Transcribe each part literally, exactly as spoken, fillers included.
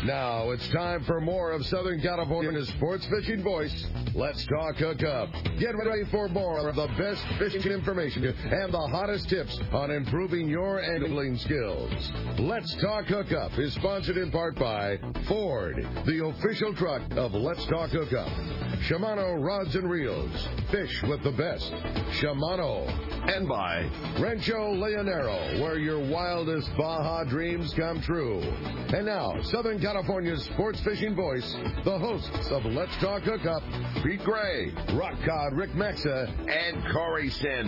Now it's time for more of Southern California's sports fishing voice. Let's talk hookup. Get ready for more of the best fishing information and the hottest tips on improving your angling skills. Let's Talk Hookup is sponsored in part by Ford, the official truck of Let's Talk Hookup. Shimano Rods and Reels. Fish with the best. Shimano. And by Rancho Leonero, where your wildest Baja dreams come true. And now, Southern California's sports fishing voice, the hosts of Let's Talk Hookup, Pete Gray, Rock Cod Rick Maxa, and Corey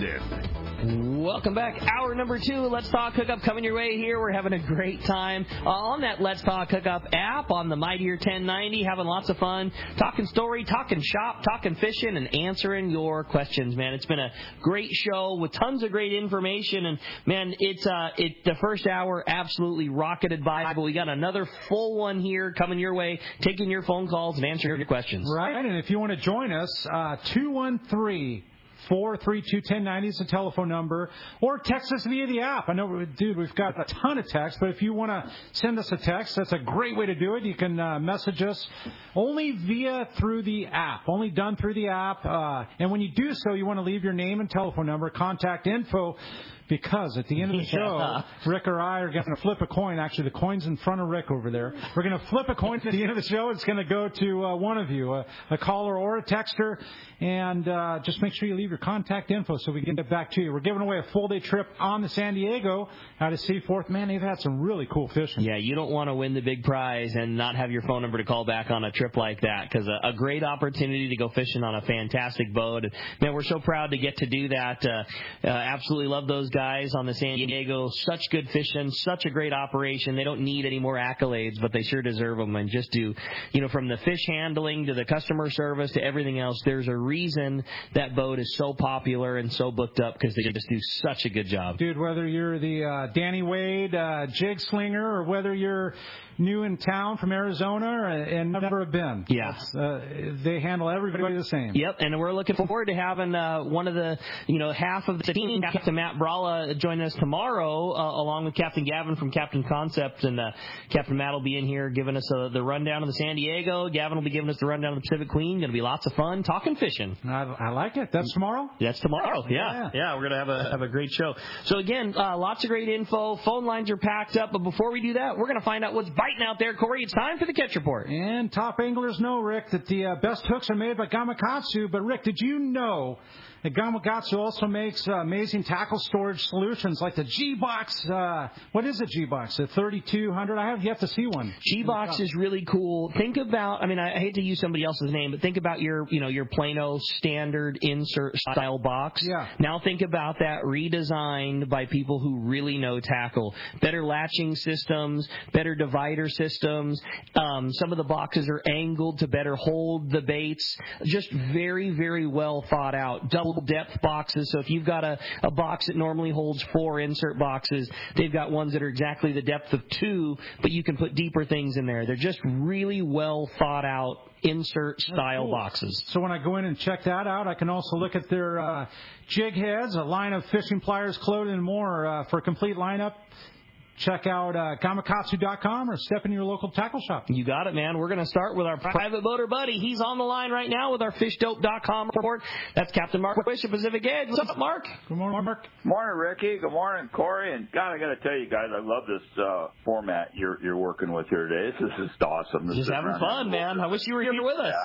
Sandin. Welcome back. Hour number two, Let's Talk Hookup coming your way here. We're having a great time uh, on that Let's Talk Hookup app on the Mightier ten ninety, having lots of fun, talking story, talking shop, talking fishing, and answering your questions, man. It's been a great show with tons of great information, and, man, it's uh, it the first hour absolutely rocketed by, but we got another full one here coming your way, taking your phone calls and answering your questions. Right, and if you want to join us, uh, two one three four three two, one zero nine zero is the telephone number, or text us via the app. I know, dude, we've got a ton of text, but if you want to send us a text, that's a great way to do it. You can uh, message us only via through the app, only done through the app. Uh, and when you do so, you want to leave your name and telephone number, contact info, because at the end of the show, yeah. Rick or I are going to flip a coin. Actually, the coin's in front of Rick over there. We're going to flip a coin at the end of the show. It's going to go to uh, one of you, a, a caller or a texter. And uh, just make sure you leave your contact info so we can get back to you. We're giving away a full-day trip on to San Diego out of Seaforth. Man, they've had some really cool fishing. Yeah, you don't want to win the big prize and not have your phone number to call back on a trip like that, because a, a great opportunity to go fishing on a fantastic boat. And, man, we're so proud to get to do that. Uh, uh, absolutely love those guys on the San Diego. Such good fishing, such a great operation. They don't need any more accolades, but they sure deserve them. And just do, you know, from the fish handling to the customer service to everything else, there's a reason that boat is so popular and so booked up, because they just do such a good job. Dude, whether you're the uh, Danny Wade uh, jig slinger or whether you're new in town from Arizona and never have been. Yeah. Uh, they handle everybody the same. Yep, and we're looking forward to having uh, one of the, you know, half of the team, Captain Matt Bralla, join us tomorrow, uh, along with Captain Gavin from Captain Concept. And uh, Captain Matt will be in here giving us uh, the rundown of the San Diego. Gavin will be giving us the rundown of the Pacific Queen. Going to be lots of fun talking fishing. I, I like it. That's tomorrow? That's tomorrow, yeah. Yeah, yeah we're going to have a have a great show. So, again, uh, lots of great info. Phone lines are packed up. But before we do that, we're going to find out what's biting out there. Corey, it's time for the Catch Report. And top anglers know, Rick, that the uh, best hooks are made by Gamakatsu. But, Rick, did you know that Gamakatsu also makes uh, amazing tackle storage solutions like the G-Box? Uh, what is a G-Box? The thirty-two hundred? I have yet to see one. G-Box is really cool. Think about, I mean, I hate to use somebody else's name, but think about your, you know, your Plano standard insert style box. Yeah. Now think about that redesigned by people who really know tackle. Better latching systems, better divider systems. Um, some of the boxes are angled to better hold the baits. Just very, very well thought out. Double depth boxes. So if you've got a, a box that normally holds four insert boxes, they've got ones that are exactly the depth of two, but you can put deeper things in there. They're just really well thought out insert style cool. boxes. So when I go in and check that out, I can also look at their uh, jig heads, a line of fishing pliers, clothing, and more uh, for a complete lineup. Check out uh, Gamakatsu dot com or step in your local tackle shop. You got it, man. We're going to start with our private boater buddy. He's on the line right now with our fish dope dot com report. That's Captain Mark Wish of Pacific Edge. What's up, Mark? Good morning, Mark. Morning, Ricky. Good morning, Corey. And God, I got to tell you guys, I love this uh, format you're you're working with here today. This is just awesome. This just having fun, man. I wish you were here with us.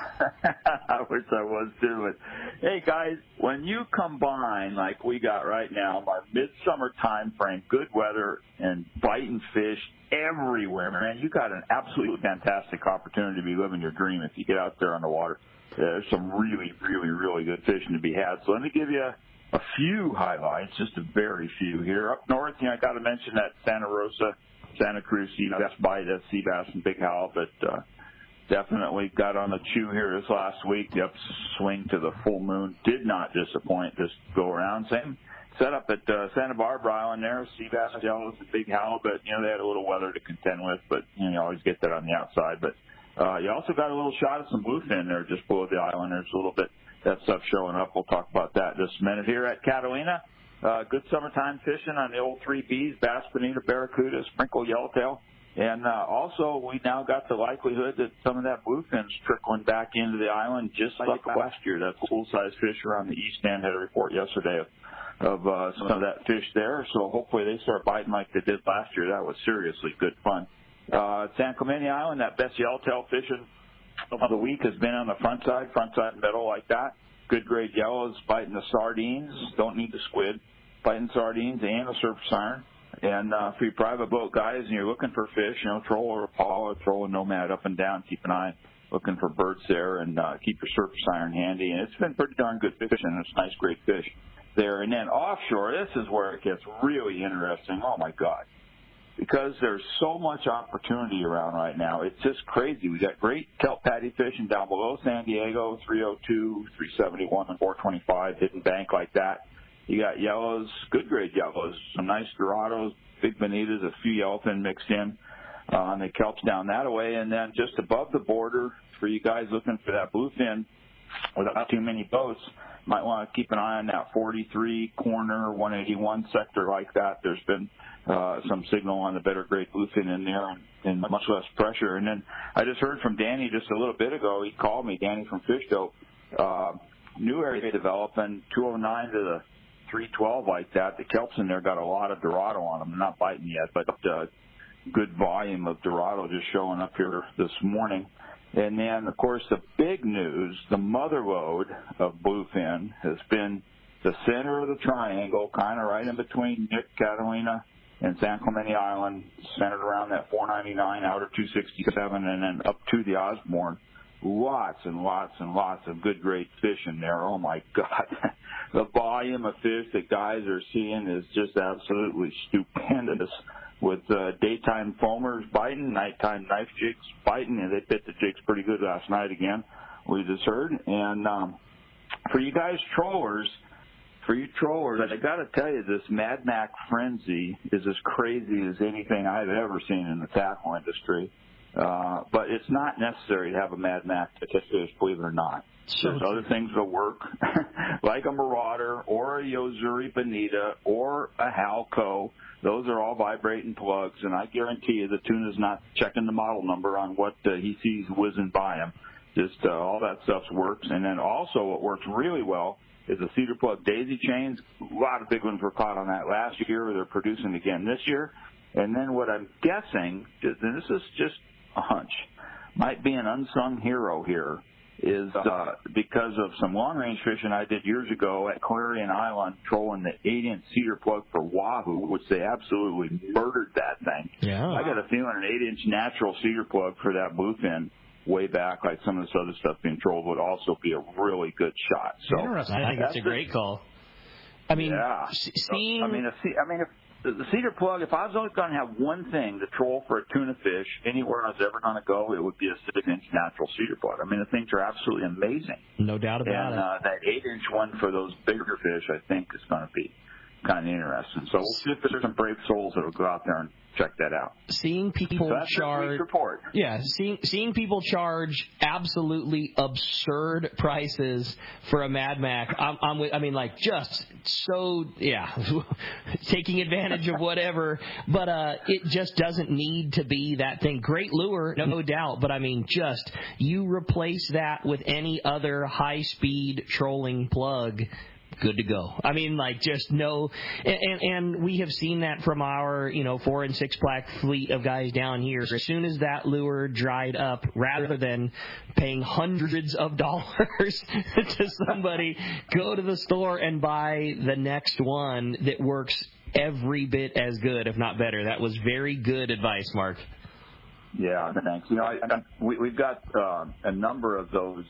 I wish I was too. But hey, guys, when you combine like we got right now, our midsummer time frame, good weather and biting fish everywhere, man, you got an absolutely fantastic opportunity to be living your dream if you get out there on the water. There's some really, really, really good fishing to be had. So let me give you a, a few highlights, just a very few here. Up north, you know, I got to mention that Santa Rosa, Santa Cruz sea bass bite, that sea bass and big halibut. Uh, definitely got on the chew here this last week. The upswing to the full moon did not disappoint this go around. Same set up at uh, Santa Barbara Island there, sea bass, jellos, and big halibut. You know, they had a little weather to contend with, but you know, you always get that on the outside. But uh, you also got a little shot of some bluefin there just below the island. There's a little bit that stuff showing up. We'll talk about that in just a minute here at Catalina. Uh, good summertime fishing on the old three B's, bass, bonita, barracuda, sprinkle, yellowtail. And uh, also, we now got the likelihood that some of that bluefin's trickling back into the island just like last year. That full-size fish around the east end had a report yesterday of, of uh, some of that fish there. So hopefully they start biting like they did last year. That was seriously good fun. Uh, San Clemente Island, that best yellowtail fishing of the week has been on the front side, front side and middle like that. Good grade yellows biting the sardines. Don't need the squid. Biting sardines and the surface iron. And uh, for you private boat guys and you're looking for fish, you know, troll or Paul or throw a nomad up and down. Keep an eye looking for birds there and uh, keep your surface iron handy. And it's been pretty darn good fishing. It's nice, great fish there. And then offshore, this is where it gets really interesting. Oh, my God. Because there's so much opportunity around right now. It's just crazy. We got great kelp patty fishing down below San Diego, three oh two, three seventy-one, and four twenty-five, hidden bank like that. You got yellows, good grade yellows, some nice dorados, big bonitas, a few yellowfin mixed in uh, on the kelps down that way. And then just above the border, for you guys looking for that bluefin without too many boats, might want to keep an eye on that forty-three corner, one eighty-one sector like that. There's been uh, some signal on the better grade bluefin in there and, and much less pressure. And then I just heard from Danny just a little bit ago. He called me, Danny from Fish Dope, uh, new area developing, two oh nine to the three twelve like that. The kelps in there got a lot of dorado on them. They're not biting yet, but uh, good volume of dorado just showing up here this morning. And then, of course, the big news, the mother lode of bluefin has been the center of the triangle, kind of right in between Nick, Catalina, and San Clemente Island, centered around that four ninety-nine, outer two sixty-seven, and then up to the Osborne. Lots and lots and lots of good, great fish in there. Oh, my God. The volume of fish that guys are seeing is just absolutely stupendous with uh, daytime foamers biting, nighttime knife jigs biting, and they bit the jigs pretty good last night again, we just heard. And um, for you guys trollers, for you trollers, I got to tell you, this Mad Mac frenzy is as crazy as anything I've ever seen in the tackle industry. Uh, but it's not necessary to have a Mad Mac to catch fish, believe it or not. So There's other things that work, like a Marauder or a Yozuri Bonita or a Halco. Those are all vibrating plugs, and I guarantee you the tuna's not checking the model number on what uh, he sees whizzing by him. Just uh, all that stuff works. And then also what works really well is the cedar plug daisy chains. A lot of big ones were caught on that last year. They're producing again this year. And then what I'm guessing, and this is just a hunch, might be an unsung hero here, is uh, because of some long-range fishing I did years ago at Clarion Island, trolling the eight-inch cedar plug for wahoo, which they absolutely murdered that thing. Yeah. I got a feeling an eight-inch natural cedar plug for that bluefin way back, like some of this other stuff being trolled, would also be a really good shot. So Interesting. I think it's a great call. I mean, yeah. seeing... I mean, a, I mean, if the cedar plug, if I was only going to have one thing to troll for a tuna fish anywhere I was ever going to go, it would be a six-inch natural cedar plug. I mean, the things are absolutely amazing. No doubt about and, it. And uh, that eight-inch one for those bigger fish, I think, is going to be kind of interesting. So we'll see if there's some brave souls that will go out there and check that out. Seeing people so that's charge, report. yeah, seeing seeing people charge absolutely absurd prices for a Mad Mac. I'm, I'm with, I mean, like just so, yeah, taking advantage of whatever. But uh, it just doesn't need to be that thing. Great lure, no doubt. But I mean, just you replace that with any other high-speed trolling plug. Good to go. I mean, like, just no, and, and we have seen that from our, you know, four and six black fleet of guys down here. As soon as that lure dried up, rather than paying hundreds of dollars to somebody, go to the store and buy the next one that works every bit as good, if not better. That was very good advice, Mark. Yeah, thanks. You know, I, I, we, we've got uh, a number of those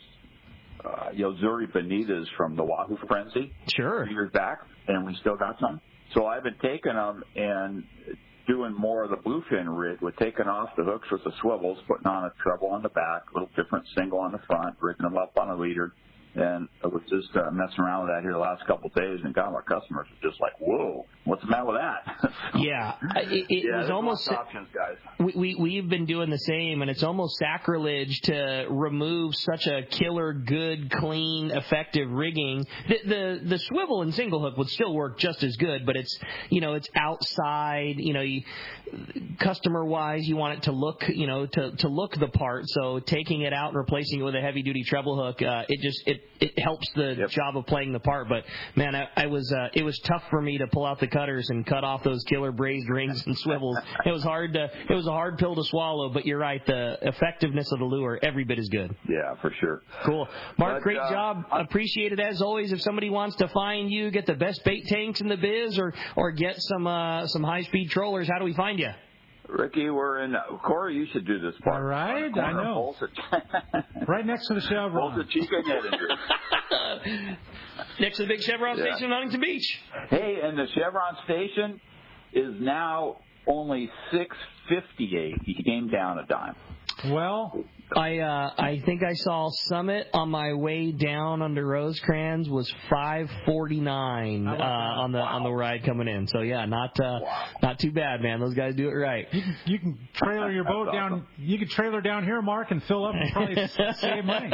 Uh, Yozuri Bonitas from the Wahoo Frenzy sure. years back, and we still got some. So I've been taking them and doing more of the bluefin rig with taking off the hooks with the swivels, putting on a treble on the back, a little different single on the front, rigging them up on a leader. And I was just uh, messing around with that here the last couple of days, and God, our customers were just like, whoa, what's the matter with that? Yeah, it, it yeah, was almost options, guys. We, we we've been doing the same, and it's almost sacrilege to remove such a killer, good, clean, effective rigging. The the, the swivel and single hook would still work just as good, but it's you know it's outside. You know, you, customer wise, you want it to look you know to to look the part. So taking it out and replacing it with a heavy duty treble hook, uh, it just it it helps the yep. job of playing the part. But man, I, I was uh, it was tough for me to pull out the cutters and cut off those killer brazed rings and swivels. It was hard to it was a hard pill to swallow, but you're right, the effectiveness of the lure every bit as good. Yeah, for sure. Cool. Mark, but, great uh, job. Appreciate it as always. If somebody wants to find you, get the best bait tanks in the biz, or or get some uh, some high speed trollers, how do we find you? Ricky, we're in. Uh, Corey, you should do this part. All right, I know. Right next to the Chevron. Bolsa Chica and Edinger. Next to the big Chevron yeah. station in Huntington Beach. Hey, and the Chevron station is now only six fifty-eight. He came down a dime. Well, I uh, I think I saw Summit on my way down under Rosecrans was five forty-nine uh, on the wow. on the ride coming in. So yeah, not uh, wow. not too bad, man. Those guys do it right. You can, you can trailer your boat down. Awesome. You can trailer down here, Mark, and fill up and probably save money.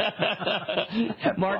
Mark,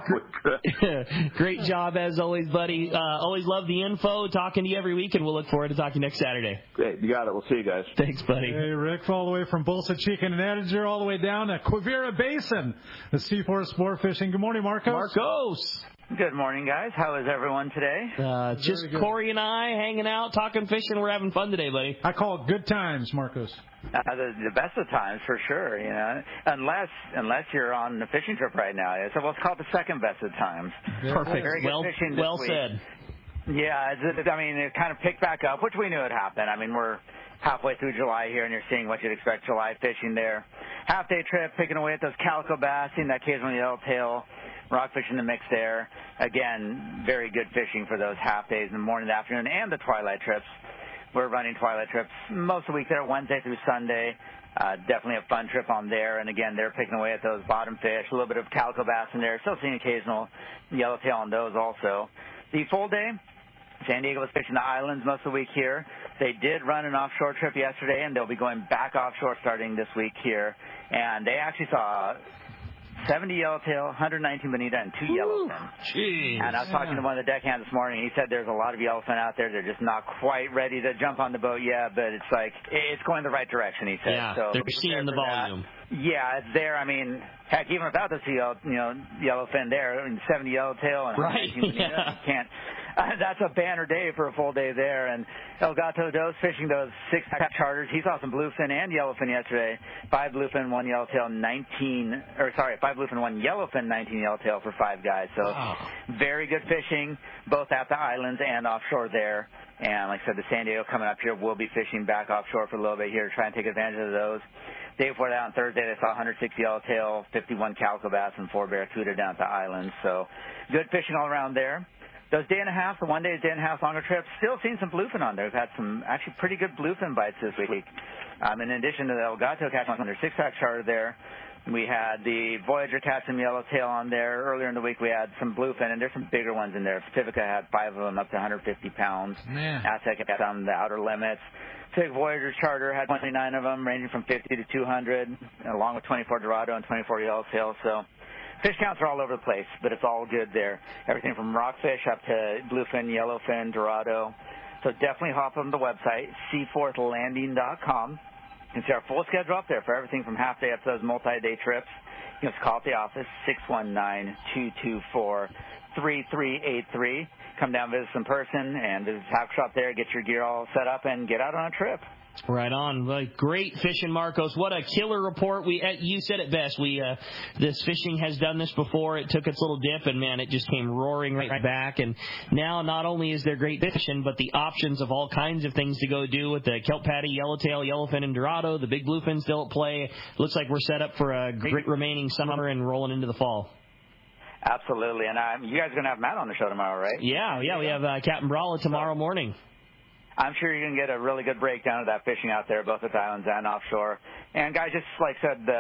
great job as always, buddy. Uh, always love the info. Talking to you every week, and we'll look forward to talking next Saturday. Great, you got it. We'll see you guys. Thanks, buddy. Hey, Rick, all the way from Bolsa Chica and Edinger, all the way down to Quivira Basin, the Seaforth Sport Fishing. Good morning, Marcos. Marcos. Good morning, guys. How is everyone today? Uh, just Corey and I hanging out, talking fishing. We're having fun today, buddy. I call it good times, Marcos. Uh, the, the best of times, for sure. You know, unless unless you're on a fishing trip right now. So let's call it the second best of times. Perfect. Very good well, fishing this well week. said. Yeah, it's, I mean, it kind of picked back up, which we knew would happen. I mean, we're halfway through July here, and you're seeing what you'd expect July fishing there. Half-day trip, picking away at those calico bass, seeing that occasional yellowtail, rockfish in the mix there. Again, very good fishing for those half days in the morning, the afternoon, and the twilight trips. We're running twilight trips most of the week there, Wednesday through Sunday. Uh, definitely a fun trip on there. And, again, they're picking away at those bottom fish, a little bit of calico bass in there. Still seeing occasional yellowtail on those also. The full day, San Diego was fishing the islands most of the week here. They did run an offshore trip yesterday, and they'll be going back offshore starting this week here. And they actually saw seventy yellowtail, one hundred nineteen bonita, and two yellowfin. Jeez. And I was talking to one of the deckhands this morning. He said there's a lot of yellowfin out there. They're just not quite ready to jump on the boat yet, but it's like it's going the right direction, he said. Yeah, so they're seeing the volume. That. Yeah, it's there. I mean, heck, even without the yellow, you know, yellowfin there, I mean, seventy yellowtail and right. one hundred nineteen bonita, yeah. you can't. Uh, that's a banner day for a full day there. And El Gato Dos fishing those six-pack charters. He saw some bluefin and yellowfin yesterday. Five bluefin, one yellowtail, nineteen, or sorry, five bluefin, one yellowfin, nineteen yellowtail for five guys. So wow. very good fishing, both at the islands and offshore there. And like I said, the San Diego coming up here, we'll be fishing back offshore for a little bit here to try and take advantage of those. Day before that on Thursday, they saw one hundred sixty yellowtail, fifty-one calico bass, and four barracuda down at the islands. So good fishing all around there. Those day and a half, the one day, day and a half longer trips, still seeing some bluefin on there. We've had some actually pretty good bluefin bites this week. Um, in addition to the El Gato catch on their six-pack charter there, we had the Voyager catch some yellowtail on there. Earlier in the week, we had some bluefin, and there's some bigger ones in there. Pacifica had five of them up to one hundred fifty pounds. Man. Aztec had on the outer limits. Pacific Voyager charter had twenty-nine of them, ranging from fifty to two hundred, along with twenty-four Dorado and twenty-four yellowtail. So fish counts are all over the place, but it's all good there. Everything from rockfish up to bluefin, yellowfin, Dorado. So definitely hop on the website, seaforth landing dot com. You can see our full schedule up there for everything from half day up to those multi-day trips. You can just call at the office, six one nine, two two four, three three eight three. Come down, visit us in person, and visit the tackle shop there, get your gear all set up, and get out on a trip. Right on. Well, great fishing, Marcos. What a killer report. We you said it best. We uh, this fishing has done this before. It took its little dip, and man, it just came roaring right back. And now, not only is there great fishing, but the options of all kinds of things to go do with the kelp patty, yellowtail, yellowfin, and Dorado. The big bluefin still at play. Looks like we're set up for a great remaining summer and rolling into the fall. Absolutely. And um, you guys are going to have Matt on the show tomorrow, right? Yeah, yeah. We have uh, Captain Brawley tomorrow morning. I'm sure you're going to get a really good breakdown of that fishing out there, both at the islands and offshore. And, guys, just like I said, the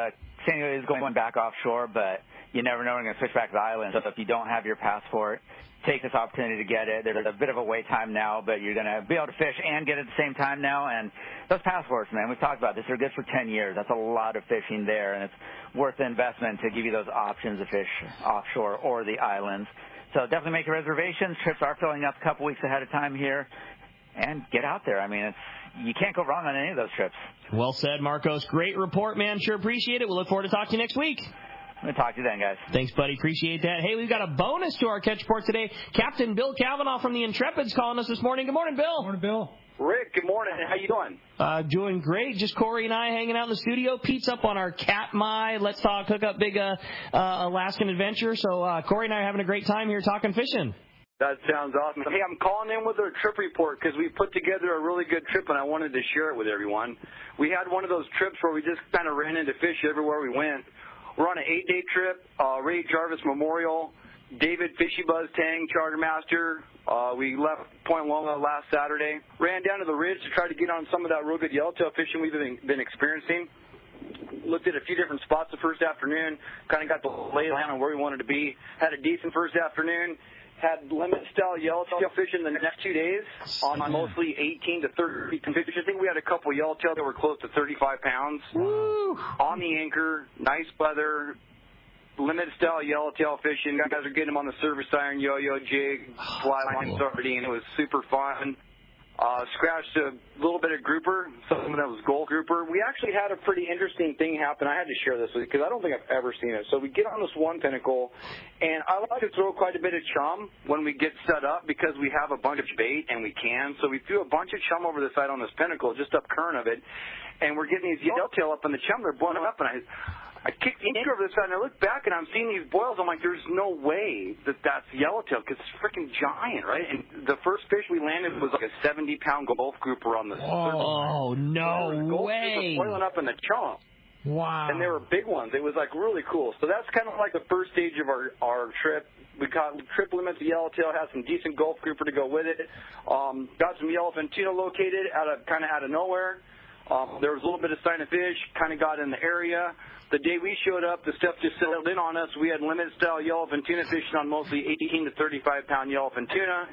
San Diego is going back offshore, but you never know when you're going to switch back to the island. So if you don't have your passport, take this opportunity to get it. There's a bit of a wait time now, but you're going to be able to fish and get it at the same time now. And those passports, man, we've talked about this. They're good for ten years. That's a lot of fishing there, and it's worth the investment to give you those options to fish offshore or the islands. So definitely make your reservations. Trips are filling up a couple weeks ahead of time here. And get out there. I mean, it's, you can't go wrong on any of those trips. Well said, Marcos. Great report, man. Sure appreciate it. We'll look forward to talking to you next week. I'm going to talk to you then, guys. Thanks, buddy. Appreciate that. Hey, we've got a bonus to our catch report today. Captain Bill Cavanaugh from the Intrepids calling us this morning. Good morning, Bill. Good morning, Bill. Rick, good morning. How you doing? Uh, doing great. Just Corey and I hanging out in the studio. Pete's up on our Katmai Let's Talk Hookup Big uh, uh, Alaskan Adventure. So uh, Corey and I are having a great time here talking fishing. That sounds awesome. Hey, I'm calling in with a trip report because we put together a really good trip, and I wanted to share it with everyone. We had one of those trips where we just kind of ran into fish everywhere we went. We're on an eight-day trip, uh, Ray Jarvis Memorial, David Fishy Buzz Tang, Chartermaster. Uh, we left Point Loma last Saturday. Ran down to the ridge to try to get on some of that real good yellowtail fishing we've been, been experiencing. Looked at a few different spots the first afternoon, kind of got the lay of the land on where we wanted to be. Had a decent first afternoon. Had limit-style yellowtail fishing the next two days on mostly eighteen to thirty fish. I think we had a couple yellowtail that were close to thirty-five pounds. Woo. On the anchor, nice weather, limit-style yellowtail fishing. Guys are getting them on the service iron, yo-yo, jig, fly line, sardine. It was super fun. Uh, scratched a little bit of grouper, something that was gold grouper. We actually had a pretty interesting thing happen. I had to share this with you because I don't think I've ever seen it. So we get on this one pinnacle, and I like to throw quite a bit of chum when we get set up because we have a bunch of bait, and we can. So we threw a bunch of chum over the side on this pinnacle, just up current of it, and we're getting these yellowtail up in the chum. They're blowing up, and I... I kicked the anchor over the side, and I look back, and I'm seeing these boils. I'm like, there's no way that that's yellowtail because it's freaking giant, right? And the first fish we landed was like a seventy-pound Gulf grouper on the surface. Oh, no way. They were boiling up in the chum. Wow. And they were big ones. It was, like, really cool. So that's kind of like the first stage of our, our trip. We caught triple limits of yellowtail, had some decent Gulf grouper to go with it. Um, got some yellowfin tuna located out of kind of out of nowhere. Um, there was a little bit of sign of fish, kind of got in the area. The day we showed up, the stuff just settled in on us. We had limit-style yellowfin tuna fishing on mostly eighteen to thirty-five pound yellowfin tuna.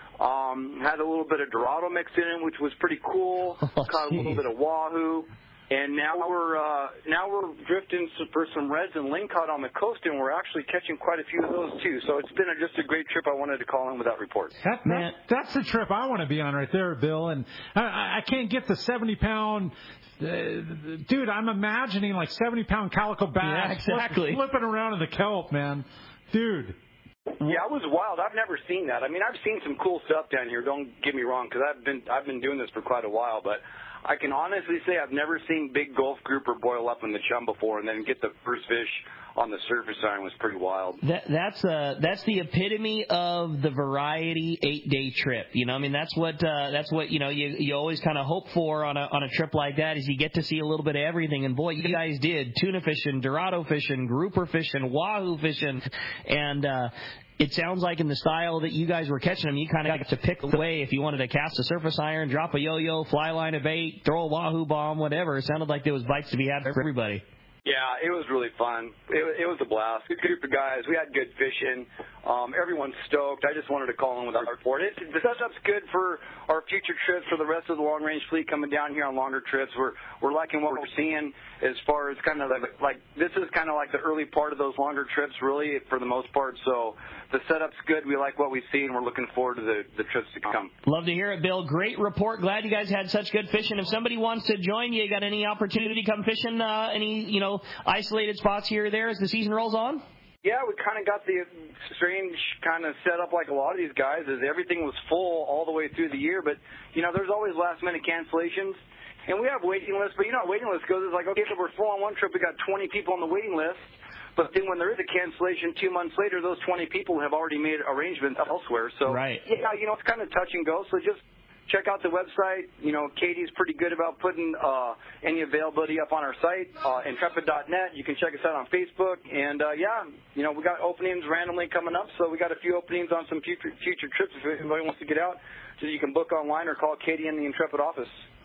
Um, had a little bit of Dorado mixed in it, which was pretty cool. Oh, Caught a little bit of wahoo. And now we're uh, now we're drifting for some reds and lingcod on the coast, and we're actually catching quite a few of those too. So it's been a, just a great trip. I wanted to call in with that report. That, Man, that's the trip I want to be on right there, Bill. And I, I can't get the seventy pound. Uh, dude, I'm imagining like seventy pound calico bass yeah, exactly. flip, flipping around in the kelp, man. Dude. Yeah, it was wild. I've never seen that. I mean, I've seen some cool stuff down here. Don't get me wrong, because I've been I've been doing this for quite a while, but I can honestly say I've never seen big Gulf grouper boil up in the chum before and then get the first fish on the surface iron was pretty wild. That, that's uh, that's the epitome of the variety eight-day trip. You know, I mean, that's what uh, that's what you know you you always kind of hope for on a on a trip like that is you get to see a little bit of everything. And boy, you guys did tuna fishing, Dorado fishing, grouper fishing, wahoo fishing, and. Uh, It sounds like in the style that you guys were catching them, you kind of got to pick away if you wanted to cast a surface iron, drop a yo-yo, fly line of bait, throw a wahoo bomb, whatever. It sounded like there was bites to be had for everybody. Yeah, it was really fun. It, it was a blast. Good group of guys. We had good fishing. Um, everyone's stoked. I just wanted to call in with our report. It, the setup's good for our future trips for the rest of the long-range fleet coming down here on longer trips. We're we're liking what we're seeing as far as kind of like, like this is kind of like the early part of those longer trips, really, for the most part. So the setup's good. We like what we see, and we're looking forward to the, the trips to come. Love to hear it, Bill. Great report. Glad you guys had such good fishing. If somebody wants to join you, got any opportunity to come fishing? Uh, any you know isolated spots here or there as the season rolls on? Yeah, we kind of got the strange kind of setup like a lot of these guys is everything was full all the way through the year, but, you know, there's always last-minute cancellations. And we have waiting lists, but you know how waiting list goes. It's like, okay, so we're full on one trip. We got twenty people on the waiting list. But then when there is a cancellation two months later, those twenty people have already made arrangements elsewhere. So, right. yeah, you know, it's kind of touch and go. So just check out the website. You know, Katie's pretty good about putting uh, any availability up on our site, uh, intrepid dot net. You can check us out on Facebook. And, uh, yeah, you know, we got openings randomly coming up. So we got a few openings on some future, future trips if anybody wants to get out. So you can book online or call Katie in the Intrepid office.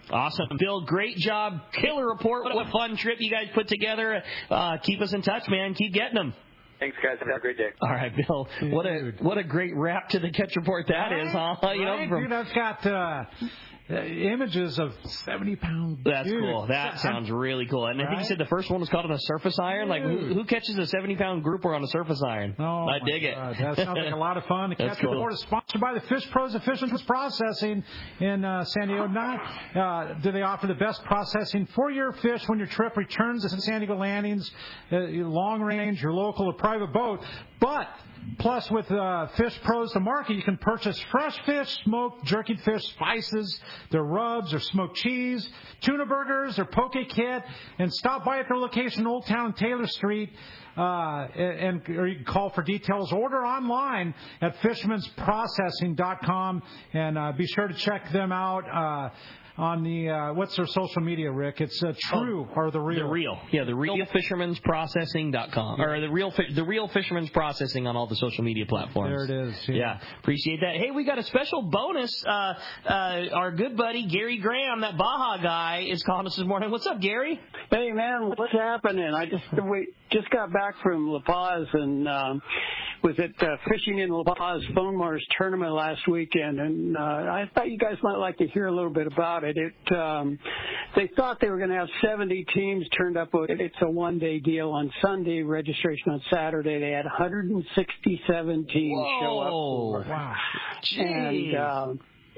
Awesome. Bill, great job. Killer report. What a fun trip you guys put together. Uh, keep us in touch, man. Keep getting them. Thanks, guys. Have a great day. All right, Bill. What a what a great wrap to the Catch Report that right, is, huh? You right, know, from, dude, I've got uh, uh, images of seventy pound. That's dude. cool. That sounds really cool. And right? I think you said the first one was called on a surface iron. Dude. Like, who, who catches a seventy pound grouper on a surface iron? Oh, I dig God. it. That sounds like a lot of fun. The That's Catch cool. Report is sponsored by the Fish Pros of Fish and Processing in uh, San Diego. Not uh, do they offer the best processing for your fish when your trip returns to San Diego Landings, uh, long range, your local or private boat, but plus, with uh, Fish Pros to Market, you can purchase fresh fish, smoked, jerky fish, spices, their rubs, or smoked cheese, tuna burgers, or poke kit, and stop by at their location, Old Town Taylor Street, uh, and or you can call for details. Order online at fishermans processing dot com, and uh, be sure to check them out. Uh, On the, uh, what's their social media, Rick? It's uh, True oh, or The Real? The Real. Yeah, the Real Fisherman's Processing dot com. Or the Real the Real Fisherman's Processing on all the social media platforms. There it is. Yeah, yeah appreciate that. Hey, we got a special bonus. Uh, uh, our good buddy, Gary Graham, that Baja guy, is calling us this morning. What's up, Gary? Hey, man, what's happening? I just we just got back from La Paz and um, was at uh, Fishing in La Paz Phone Mars tournament last weekend, and uh, I thought you guys might like to hear a little bit about it. It um, they thought they were going to have seventy teams turned up. It's a one-day deal on Sunday, registration on Saturday. They had one hundred sixty-seven teams Whoa. show up. For. Wow. And uh,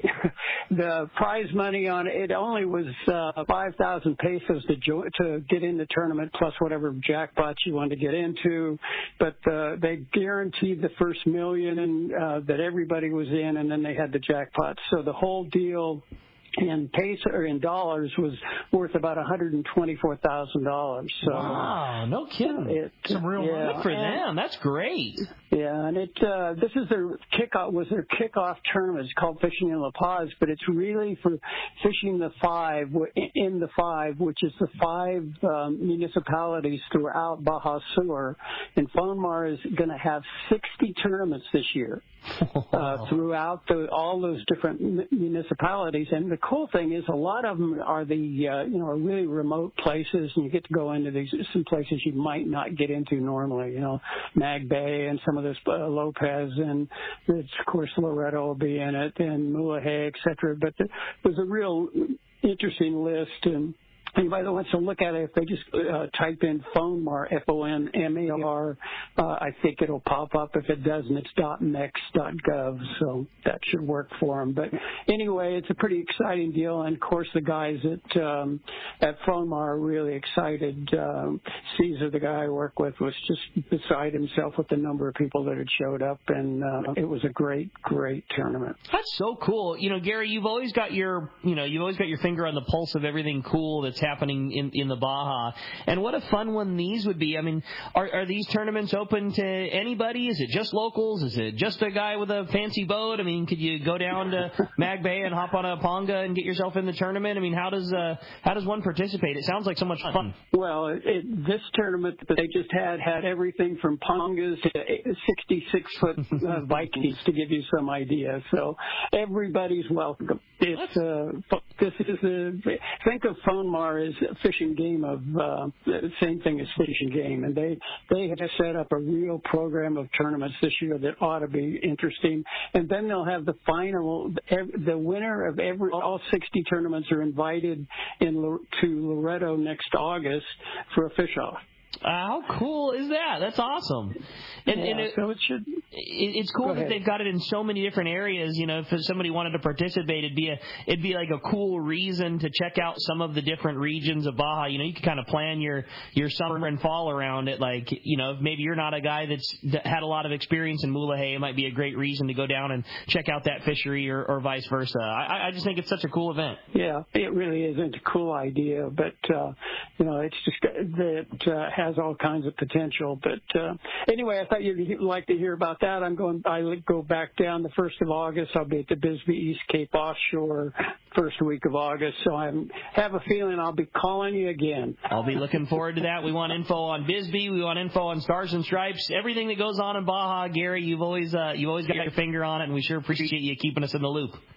the prize money on it only was uh, five thousand pesos to jo- to get in the tournament, plus whatever jackpots you wanted to get into. But uh, they guaranteed the first million and, uh, that everybody was in, and then they had the jackpots. So the whole deal in peso or in dollars was worth about one hundred twenty-four thousand dollars. So wow, no kidding. It, Some real yeah, money for and, them. That's great. Yeah, and it uh, this is their kickoff was their kickoff tournament. It's called Fishing in La Paz, but it's really for fishing the five in the five, which is the five um, municipalities throughout Baja Sur. And Fonmar is going to have sixty tournaments this year. Uh, throughout the, all those different municipalities, and the cool thing is a lot of them are the uh, you know are really remote places, and you get to go into these some places you might not get into normally. You know, Mag Bay and some of those uh, Lopez, and it's, of course Loretto will be in it, and Mulegé, et cetera. But there was a real interesting list, and anybody that wants to look at it, if they just uh, type in FONMAR, F O N M A R, uh, I think it'll pop up. If it doesn't, it's .mex dot gov, so that should work for them. But anyway, it's a pretty exciting deal, and of course the guys at um, at FONMAR are really excited. Um, Caesar, the guy I work with, was just beside himself with the number of people that had showed up, and uh, it was a great, great tournament. That's so cool. You know, Gary, you've always got your, you know, you've always got your finger on the pulse of everything cool that's happening in, in the Baja. And what a fun one these would be. I mean, are, are these tournaments open to anybody? Is it just locals? Is it just a guy with a fancy boat? I mean, could you go down to Mag Bay and hop on a Ponga and get yourself in the tournament? I mean, how does uh, how does one participate? It sounds like so much fun. Well, it, this tournament that they just had had everything from Pongas to sixty-six foot uh, Vikings, to give you some idea. So everybody's welcome. It's uh, this is a think of FONMAR as a fishing game of uh, the same thing as fishing game, and they they have set up a real program of tournaments this year that ought to be interesting. And then they'll have the final. The winner of every all sixty tournaments are invited in to Loretto next August for a fish off. How cool is that? That's awesome. And, yeah, and it, so it should. It, it's cool that they've got it in so many different areas. You know, if somebody wanted to participate, it'd be a, it'd be like a cool reason to check out some of the different regions of Baja. You know, you can kind of plan your your summer and fall around it. Like, you know, if maybe you're not a guy that's that had a lot of experience in Mulegé, it might be a great reason to go down and check out that fishery, or, or vice versa. I, I just think it's such a cool event. Yeah, it really is. It's a cool idea, but uh, you know, it's just that uh, has all kinds of potential. But uh, anyway, I thought you'd like to hear about that. I'm going. I go back down the first of August. I'll be at the Bisbee East Cape offshore first week of August. So I have a feeling I'll be calling you again. I'll be looking forward to that. We want info on Bisbee. We want info on Stars and Stripes. Everything that goes on in Baja, Gary. You've always uh, you've always got your finger on it, and we sure appreciate you keeping us in the loop.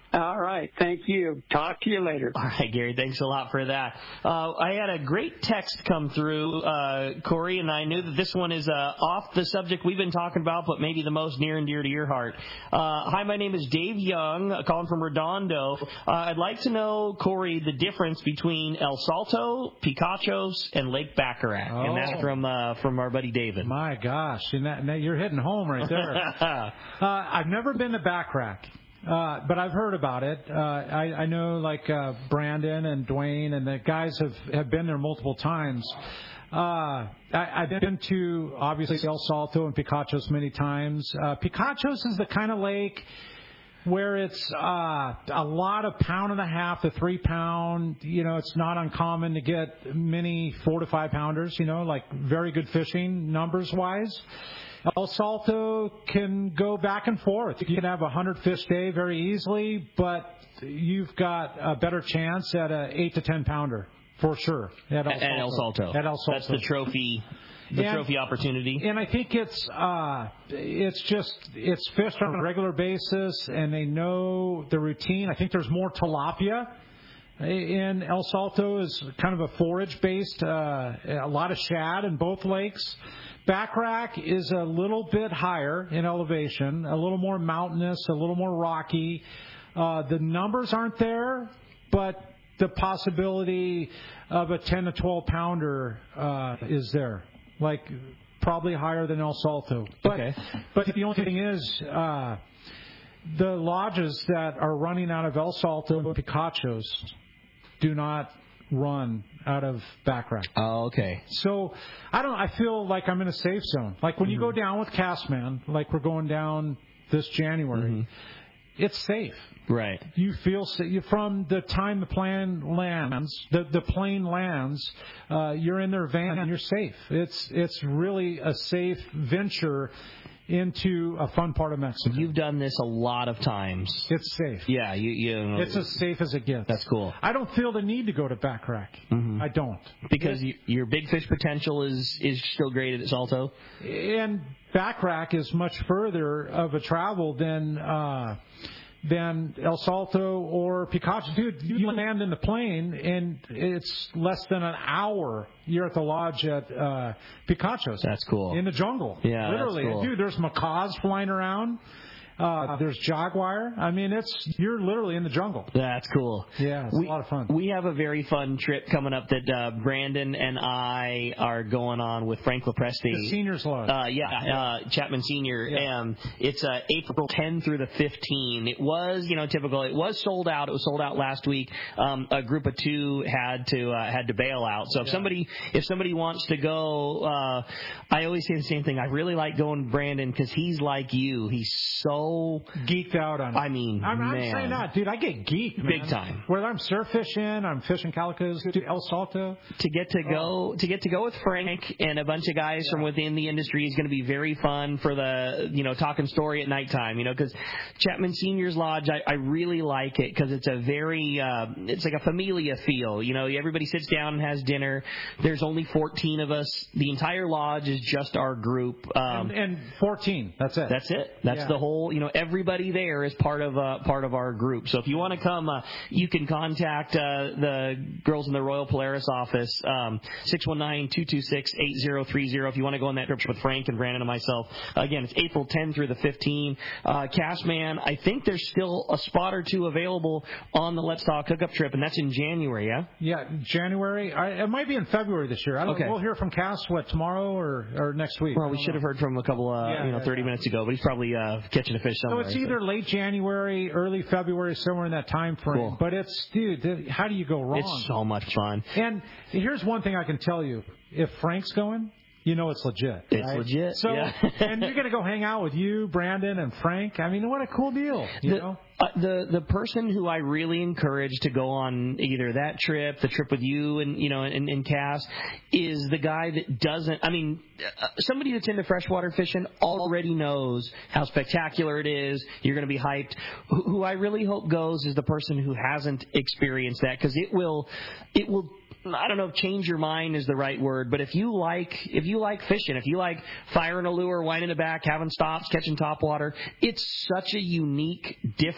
All right. Thank you. Talk to you later. All right, Gary. Thanks a lot for that. Uh, I had a great text come through, uh, Corey, and I knew that this one is uh, off the subject we've been talking about, but maybe the most near and dear to your heart. Uh, hi, my name is Dave Young, calling from Redondo. Uh, I'd like to know, Corey, the difference between El Salto, Picachos, and Lake Bacharach. Oh. And that's from uh, from our buddy David. My gosh, and that, and that, you're hitting home right there. uh, I've never been to Bacharach. Uh, but I've heard about it. Uh, I, I know like uh, Brandon and Dwayne and the guys have, have been there multiple times. Uh, I, I've been to, obviously, El Salto and Picachos many times. Uh, Picachos is the kind of lake where it's uh, a lot of pound and a half to three pound. You know, it's not uncommon to get many four to five pounders, you know, like very good fishing numbers-wise. El Salto can go back and forth. You can have a hundred fish day very easily, but you've got a better chance at an eight to ten pounder for sure. At El, at El Salto. At El Salto. That's the trophy. The and, trophy opportunity. And I think it's uh, it's just it's fished on a regular basis, and they know the routine. I think there's more tilapia. In El Salto is kind of a forage-based, uh, a lot of shad in both lakes. Bacharach is a little bit higher in elevation, a little more mountainous, a little more rocky. Uh, the numbers aren't there, but the possibility of a ten to twelve pounder uh, is there, like probably higher than El Salto. But, okay. But the only thing is, uh, the lodges that are running out of El Salto and Picachos do not run out of Bacharach. Oh, okay. So I don't. I feel like I'm in a safe zone. Like when mm-hmm. you go down with Castman, like we're going down this January, mm-hmm. it's safe. Right. You feel safe from the time the plane lands. The the plane lands. Uh, you're in their van and you're safe. It's it's really a safe venture into a fun part of Mexico. You've done this a lot of times. It's safe. Yeah, you. you it's as safe as it gets. That's cool. I don't feel the need to go to Bacharach. Mm-hmm. I don't. Because you, your big fish potential is, is still great at Salto? And Bacharach is much further of a travel than... Uh, than El Salto or Picachos. Dude, you land in the plane, and it's less than an hour. You're at the lodge at uh, Picachos. That's cool. In the jungle. Yeah, literally. That's cool. Dude, there's macaws flying around. Uh, there's jaguar. I mean, it's you're literally in the jungle. That's cool. Yeah, it's we, a lot of fun. We have a very fun trip coming up that uh, Brandon and I are going on with Frank Lopresti. The Seniors Lodge. Uh, yeah, uh, Chapman Senior. Yeah. Um, it's uh, April tenth through the fifteenth. It was, you know, typical. It was sold out. It was sold out last week. Um, a group of two had to uh, had to bail out. So if yeah. somebody if somebody wants to go, uh, I always say the same thing. I really like going with Brandon because he's like you. He's so geeked out on it. I mean, I'm, man. I'm saying that, dude. I get geeked, man. Big time. Whether I'm surf fishing, I'm fishing calicos, dude, El Salto. To get to go, to get to go with Frank and a bunch of guys yeah. from within the industry is going to be very fun for the, you know, talking story at nighttime. You know, because Chapman Seniors Lodge, I, I really like it because it's a very, uh, it's like a familia feel. You know, everybody sits down and has dinner. There's only fourteen of us. The entire lodge is just our group. Um, and, and fourteen. That's it. That's it. That's yeah. the whole. You know, everybody there is part of uh, part of our group. So if you want to come, uh, you can contact uh, the girls in the Royal Polaris office, um, six one nine, two two six, eight zero three zero. If you want to go on that trip with Frank and Brandon and myself. Again, it's April tenth through the fifteenth. Uh, Cashman, I think there's still a spot or two available on the Let's Talk Hookup trip, and that's in January, yeah? Yeah, January. I, it might be in February this year. I don't okay. know. We'll hear from Cass, what, tomorrow or, or next week? Well, we should know. have heard from him a couple, uh, yeah, you know, yeah, thirty yeah. minutes ago, but he's probably uh, catching a fish somewhere. So it's either so. late January, early February, somewhere in that time frame. Cool. But it's, dude, how do you go wrong? It's so much fun. And here's one thing I can tell you. If Frank's going, you know it's legit. It's right? legit. So, yeah. and you're going to go hang out with you, Brandon, and Frank. I mean, what a cool deal, you the, know? Uh, the the person who I really encourage to go on either that trip, the trip with you and you know and, and Cass, is the guy that doesn't. I mean, uh, somebody that's into freshwater fishing already knows how spectacular it is. You're going to be hyped. Who, who I really hope goes is the person who hasn't experienced that, because it will it will. I don't know if change your mind is the right word, but if you like if you like fishing, if you like firing a lure, winding it back, having stops, catching topwater, it's such a unique, different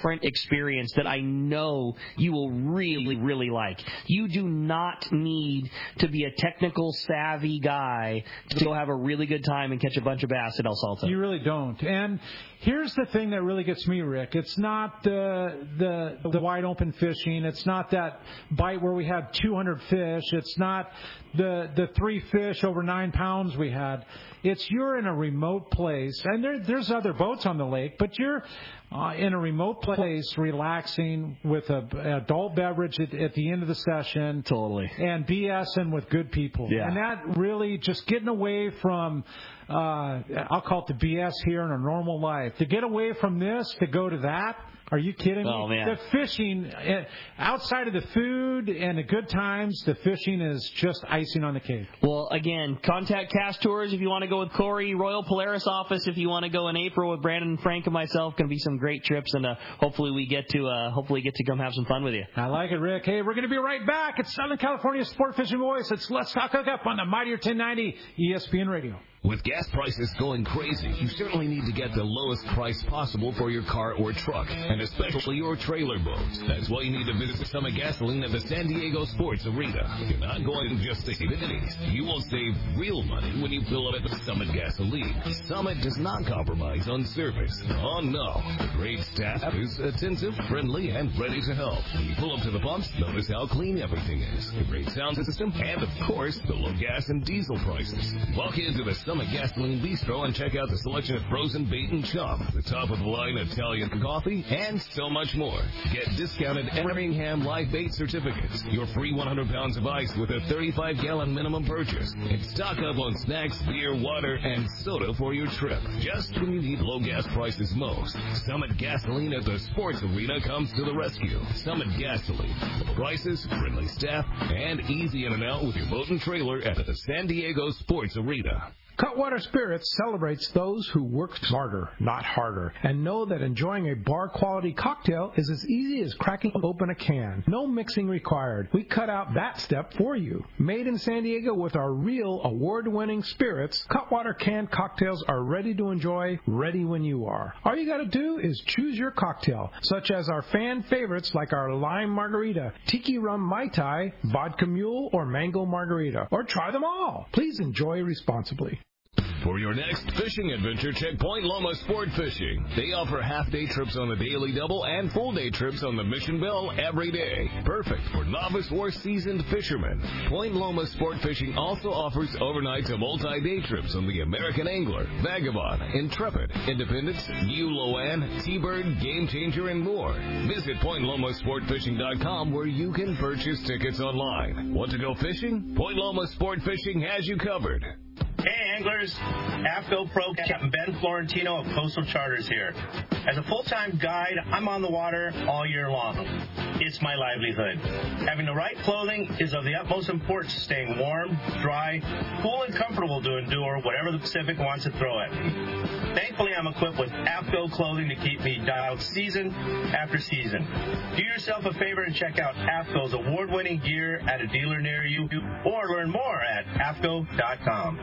different experience that I know you will really, really like. You do not need to be a technical savvy guy to go have a really good time and catch a bunch of bass at El Salto. You really don't. And here's the thing that really gets me, Rick. It's not the the the wide open fishing. It's not that bite where we had two hundred fish. It's not the the three fish over nine pounds we had. It's you're in a remote place, and there, there's other boats on the lake, but you're uh, in a remote place, relaxing with a, an adult beverage at, at the end of the session. Totally. And BSing with good people. Yeah. And that really just getting away from, uh, I'll call it the B S here in a normal life. To get away from this, to go to that. Are you kidding me? Oh, man. The fishing, outside of the food and the good times, the fishing is just icing on the cake. Well, again, contact Cast Tours if you want to go with Corey, Royal Polaris office if you want to go in April with Brandon, Frank, and myself. Going to be some great trips, and uh, hopefully we get to uh, hopefully get to come have some fun with you. I like it, Rick. Hey, we're going to be right back. It's Southern California Sport Fishing Voice. It's Let's Talk Hookup on the Mightier ten ninety E S P N Radio. With gas prices going crazy, you certainly need to get the lowest price possible for your car or truck, and especially your trailer boat. That's why you need to visit Summit Gasoline at the San Diego Sports Arena. You're not going to just save pennies. You will save real money when you fill up at the Summit Gasoline. Summit does not compromise on service. Oh, no. The great staff is attentive, friendly, and ready to help. When you pull up to the pumps, notice how clean everything is. The great sound system, and, of course, the low gas and diesel prices. Walk into the Summit Gasoline Bistro and check out the selection of frozen bait and chum, the top-of-the-line Italian coffee, and so much more. Get discounted Effingham live bait certificates, your free one hundred pounds of ice with a thirty-five gallon minimum purchase, and stock up on snacks, beer, water, and soda for your trip. Just when you need low gas prices most, Summit Gasoline at the Sports Arena comes to the rescue. Summit Gasoline. Low prices, friendly staff, and easy in and out with your boat and trailer at the San Diego Sports Arena. Cutwater Spirits celebrates those who work smarter, not harder, and know that enjoying a bar-quality cocktail is as easy as cracking open a can. No mixing required. We cut out that step for you. Made in San Diego with our real award-winning spirits, Cutwater canned cocktails are ready to enjoy, ready when you are. All you got to do is choose your cocktail, such as our fan favorites like our lime margarita, tiki rum mai tai, vodka mule, or mango margarita, or try them all. Please enjoy responsibly. For your next fishing adventure, check Point Loma Sport Fishing. They offer half-day trips on the Daily Double and full-day trips on the Mission Bell every day. Perfect for novice or seasoned fishermen. Point Loma Sport Fishing also offers overnight to multi-day trips on the American Angler, Vagabond, Intrepid, Independence, Uloan, T-Bird, Game Changer, and more. Visit point loma sport fishing dot com where you can purchase tickets online. Want to go fishing? Point Loma Sport Fishing has you covered. Hey anglers, AFCO Pro Captain Ben Florentino of Coastal Charters here. As a full-time guide, I'm on the water all year long. It's my livelihood. Having the right clothing is of the utmost importance to staying warm, dry, cool, and comfortable to endure whatever the Pacific wants to throw at me. Thankfully, I'm equipped with AFCO clothing to keep me dialed season after season. Do yourself a favor and check out AFCO's award-winning gear at a dealer near you, or learn more at A F C O dot com.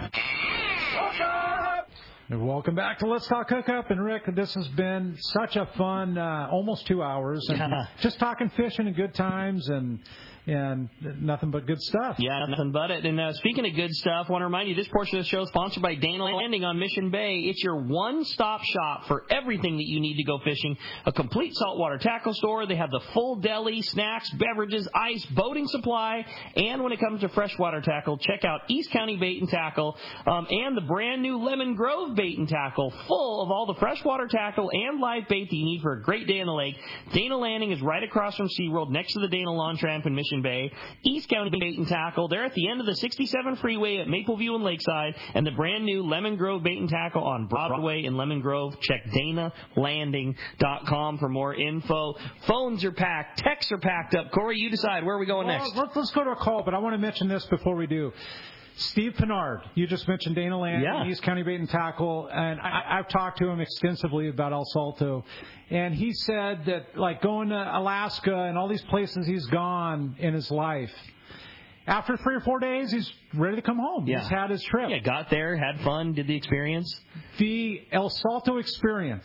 And welcome back to Let's Talk Hookup. And Rick, this has been such a fun, uh, almost two hours. And yeah. Just talking fishing and good times and and nothing but good stuff. Yeah, nothing but it. And uh, speaking of good stuff, I want to remind you this portion of the show is sponsored by Dana Landing on Mission Bay. It's your one-stop shop for everything that you need to go fishing. A complete saltwater tackle store. They have the full deli, snacks, beverages, ice, boating supply. And when it comes to freshwater tackle, check out East County Bait and Tackle um, and the brand new Lemon Grove Bait and Tackle, full of all the freshwater tackle and live bait that you need for a great day in the lake. Dana Landing is right across from SeaWorld, next to the Dana Lawn Tramp in Mission Bay. East County Bait and Tackle, they're at the end of the sixty-seven freeway at Mapleview and Lakeside, and the brand new Lemon Grove Bait and Tackle on Broadway in Lemon Grove. Check dana landing dot com for more info. Phones are packed, texts are packed up. Corey, you decide. Where are we going well, next? Let's, let's go to a call, but I want to mention this before we do. Steve Pinard, you just mentioned Dana Landing, yeah. East County Bait and Tackle, and I, I've talked to him extensively about El Salto, and he said that, like, going to Alaska and all these places he's gone in his life, after three or four days, he's ready to come home. Yeah. He's had his trip. Yeah, got there, had fun, did the experience. The El Salto experience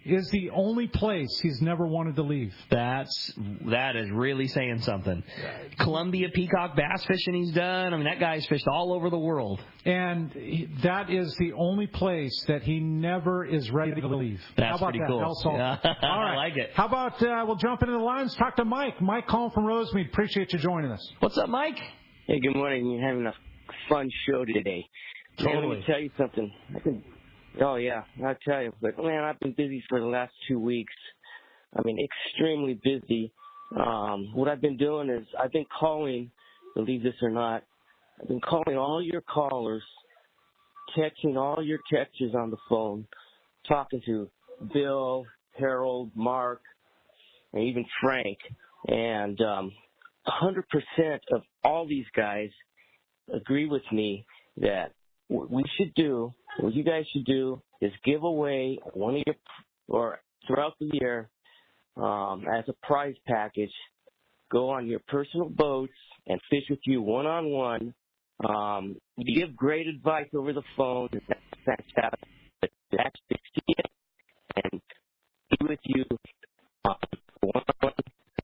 is the only place he's never wanted to leave. That's that is really saying something. Columbia peacock bass fishing he's done. I mean, that guy's fished all over the world. And he, that is the only place that he never is ready to leave. That's How about pretty that? cool. El Salto. Yeah. All right. I like it. How about uh, we'll jump into the lines, talk to Mike. Mike calling from Rosemead. Appreciate you joining us. What's up, Mike? Hey, good morning. You're having a fun show today. Totally. Man, let me tell you something. I can, oh, yeah, I'll tell you. But, man, I've been busy for the last two weeks. I mean, extremely busy. Um, what I've been doing is I've been calling, believe this or not, I've been calling all your callers, catching all your textures on the phone, talking to Bill, Harold, Mark, and even Frank. And um, one hundred percent of all these guys agree with me that what we should do, what you guys should do, is give away one of your, or throughout the year, um, as a prize package, go on your personal boats and fish with you one-on-one. Um, you give great advice over the phone. That's fantastic. But to actually see it and be with you um, one-on-one.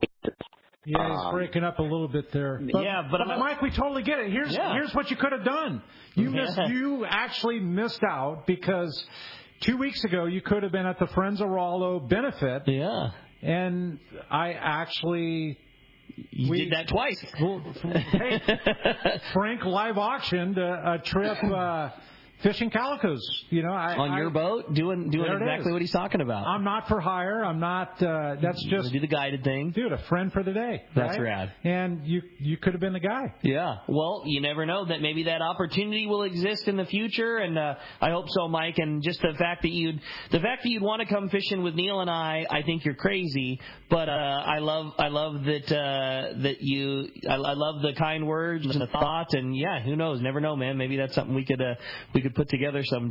Yeah, he's breaking up a little bit there. But, yeah, but, but Mike, we totally get it. Here's yeah. here's what you could have done. You Yeah. missed. You actually missed out because two weeks ago you could have been at the Friends of Rollo benefit. Yeah. And I actually. You we, did that twice. Well, hey, Frank live auctioned a, a trip uh, fishing calicos. You know, I, on your I, boat, doing doing exactly is. what he's talking about. I'm not for hire. I'm not. Uh, that's just do the guided thing, dude. A friend for the day. That's right? rad. And you you could have been the guy. Yeah. Well, you never know that maybe that opportunity will exist in the future, and uh, I hope so, Mike. And just the fact that you'd the fact that you'd want to come fishing with Neil and I, I think you're crazy. But uh, I love I love that uh, that you I, I love the kind words and the thought, and yeah, who knows? Never know, man. Maybe that's something we could uh, we could put together someday.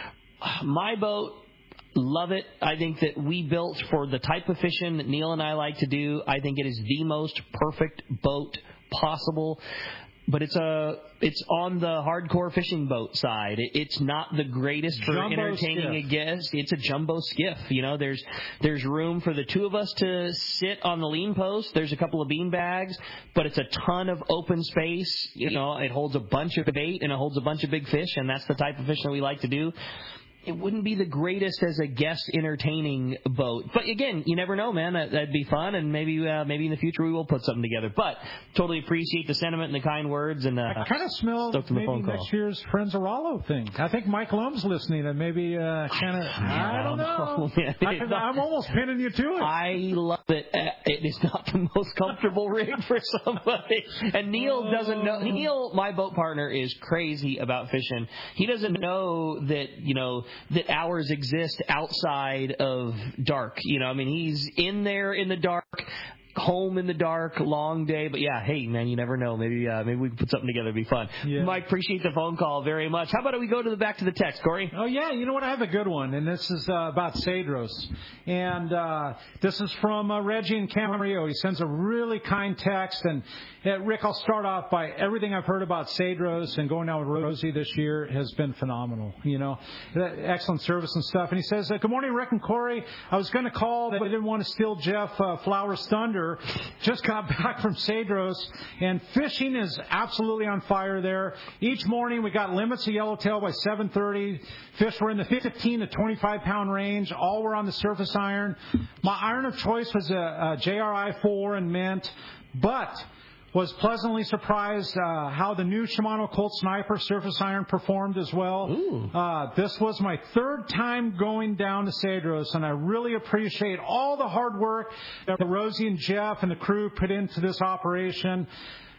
My boat, love it. I think that we built for the type of fishing that Neil and I like to do. I think it is the most perfect boat possible. But it's a it's on the hardcore fishing boat side. It, it's not the greatest for Jumbo entertaining skiff. a guest. It's a jumbo skiff. You know, there's there's room for the two of us to sit on the lean post. There's a couple of bean bags, but it's a ton of open space. You know, it holds a bunch of bait and it holds a bunch of big fish, and that's the type of fishing that we like to do. It wouldn't be the greatest as a guest entertaining boat, but again, you never know, man. That, that'd be fun, and maybe uh, maybe in the future we will put something together. But totally appreciate the sentiment and the kind words, and uh, I kind of smell maybe next year's Friends of Rollo thing. I think Mike Lum's listening, and maybe uh, kind of. I don't know. I, I'm almost pinning you to it. I love it. Uh, it is not the most comfortable rig for somebody, and Neil doesn't know. Neil, my boat partner, is crazy about fishing. He doesn't know that you know. that hours exist outside of dark. You know, I mean, he's in there in the dark, home in the dark, long day. But yeah, hey, man, you never know. Maybe uh, maybe we can put something together. It'd be fun. Yeah. Mike, appreciate the phone call very much. How about we go to the back to the text, Corey? Oh, yeah. You know what? I have a good one, and this is uh, about Cedros. And uh, this is from uh, Reggie in Camarillo. He sends a really kind text. And, uh, Rick, I'll start off by everything I've heard about Cedros and going out with Rosie this year has been phenomenal. You know, excellent service and stuff. And he says, uh, good morning, Rick and Corey. I was going to call, but I didn't want to steal Jeff uh, Flowers' thunder. Just got back from Cedros, and fishing is absolutely on fire there. Each morning we got limits of yellowtail by seven thirty. Fish were in the fifteen to twenty-five pound range. All were on the surface iron. My iron of choice was a, a J R I four and mint, but was pleasantly surprised uh, how the new Shimano Colt Sniper surface iron performed as well. Uh, this was my third time going down to Cedros, and I really appreciate all the hard work that Rosie and Jeff and the crew put into this operation.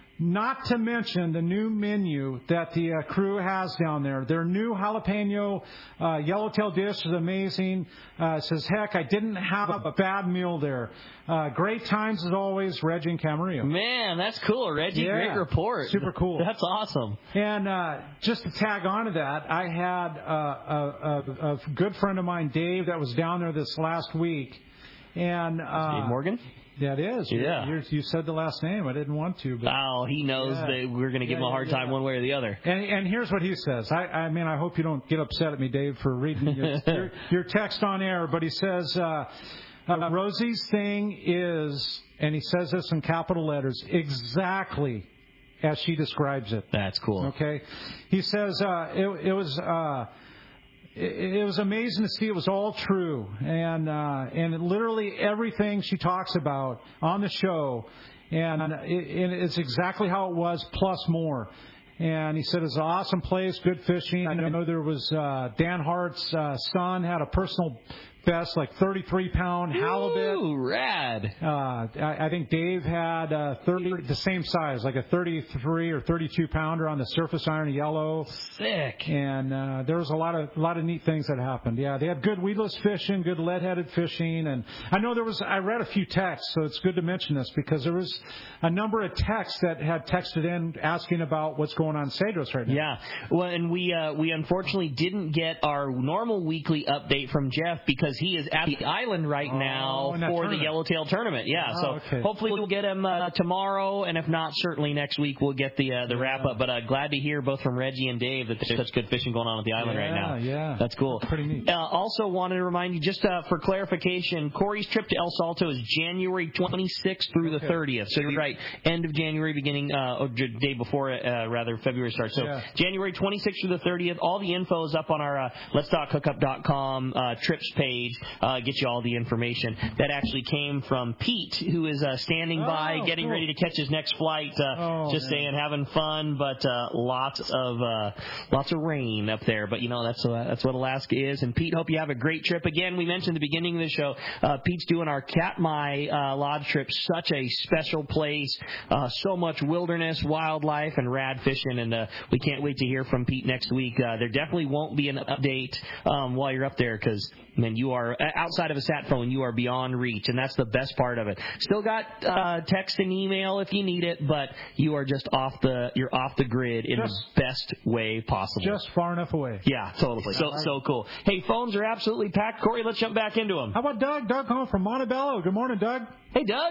Not to mention the new menu that the uh, crew has down there. Their new jalapeno uh, yellowtail dish is amazing. Uh, says, heck, I didn't have a bad meal there. Uh, great times as always, Reggie and Camarillo. Man, that's cool, Reggie. Yeah, great report. Super cool. That's awesome. And uh, just to tag on to that, I had uh, a, a, a good friend of mine, Dave, that was down there this last week. And uh, Dave Morgan? Yeah, it is. Yeah. You're, you said the last name. I didn't want to. But oh, he knows yeah. that we're going to give yeah, him a hard yeah, time yeah. one way or the other. And, and here's what he says. I, I mean, I hope you don't get upset at me, Dave, for reading your, your, your text on air. But he says, uh, uh, Rosie's thing is, and he says this in capital letters, exactly as she describes it. That's cool. Okay. He says uh, it, it was... Uh, It was amazing to see it was all true, and uh, and literally everything she talks about on the show, and it, it's exactly how it was plus more. And he said it's an awesome place, good fishing. I know there was uh, Dan Hart's uh, son had a personal best, like thirty-three pound halibut. Ooh, rad. Uh, I, I think Dave had uh, thirty, the same size, like a thirty-three or thirty-two pounder on the surface iron yellow. Sick. And uh, there was a lot of a lot of neat things that happened. Yeah, they had good weedless fishing, good lead-headed fishing, and I know there was. I read a few texts, so it's good to mention this because there was a number of texts that had texted in asking about what's going on in Cedros right now. Yeah, well, and we uh, we unfortunately didn't get our normal weekly update from Jeff because he is at the island right oh, now for tournament. the Yellowtail tournament. Yeah, oh, so okay. hopefully we'll get him uh, tomorrow, and if not, certainly next week we'll get the uh, the yeah. wrap up. But uh, glad to hear both from Reggie and Dave that there's such good fishing going on at the island yeah, right now. Yeah, that's cool. That's pretty neat. Uh, also wanted to remind you, just uh, for clarification, Corey's trip to El Salto is January twenty-sixth through okay. the thirtieth. So you're right, end of January, beginning uh, or day before, uh, rather February starts. So yeah. January twenty-sixth through the thirtieth. All the info is up on our uh, let's talk hookup dot com uh, trips page. Uh, get you all the information. That actually came from Pete, who is uh, standing oh, by, getting cool. ready to catch his next flight. Uh, oh, just man. saying, having fun, but uh, lots of uh, lots of rain up there. But you know that's uh, that's what Alaska is. And Pete, hope you have a great trip. Again, we mentioned at the beginning of the show, uh, Pete's doing our Katmai uh, Lodge trip. Such a special place, uh, so much wilderness, wildlife, and rad fishing. And uh, we can't wait to hear from Pete next week. Uh, there definitely won't be an update um, while you're up there because, man, you are outside of a sat phone, you are beyond reach, and that's the best part of it. Still got uh, text and email if you need it, but you are just off the you're off the grid in just, the best way possible. Just far enough away. Yeah, totally. So so cool. Hey, phones are absolutely packed. Corey, let's jump back into them. How about Doug? Doug home from Montebello. Good morning, Doug. Hey, Doug.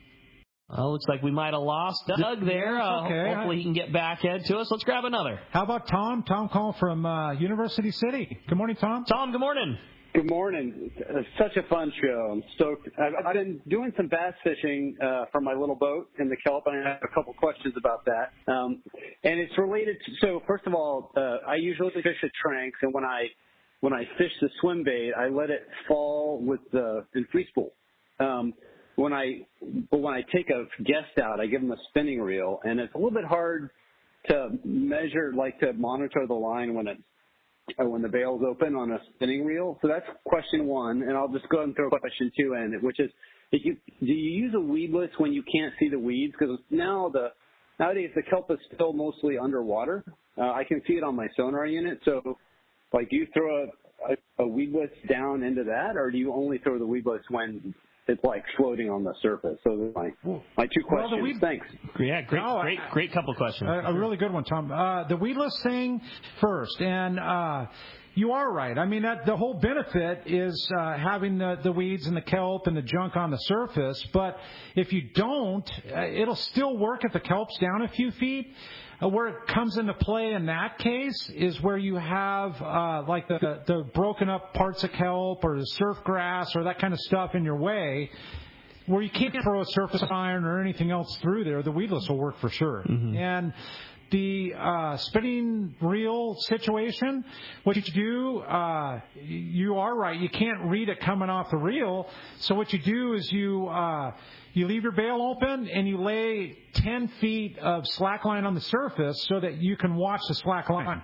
Oh, looks like we might have lost Doug there. Uh, okay. Hopefully he can get back head to us. Let's grab another. How about Tom? Tom calling from uh, University City. Good morning, Tom. Tom, good morning. Good morning. It's such a fun show. I'm stoked. I've, I've been doing some bass fishing uh, from my little boat in the kelp, and I have a couple questions about that. Um, and it's related to, so first of all, uh, I usually fish at Tranks, and when I when I fish the swim bait, I let it fall with the in free spool. Um, when I but when I take a guest out, I give them a spinning reel, and it's a little bit hard to measure, like to monitor the line when it's Uh, when the bail's open on a spinning reel. So that's question one, and I'll just go ahead and throw question two in, which is, if you, do you use a weedless when you can't see the weeds? Because now the nowadays the kelp is still mostly underwater. Uh, I can see it on my sonar unit. So, like, do you throw a, a, a weedless down into that, or do you only throw the weedless when it's like floating on the surface? So those are my my two questions. Well, weed- Thanks. Yeah, great, No, great, great couple questions. A, a really good one, Tom. Uh, the weedless thing first, and uh, you are right. I mean, that the whole benefit is uh, having the, the weeds and the kelp and the junk on the surface. But if you don't, uh, it'll still work if the kelp's down a few feet. Uh, where it comes into play in that case is where you have uh, like the, the broken up parts of kelp or the surf grass or that kind of stuff in your way, where you can't throw a surface iron or anything else through there. The weedless will work for sure. Mm-hmm. And the uh, spinning reel situation, what you do, uh, you are right. You can't read it coming off the reel. So what you do is you uh, you leave your bail open and you lay ten feet of slack line on the surface so that you can watch the slack line.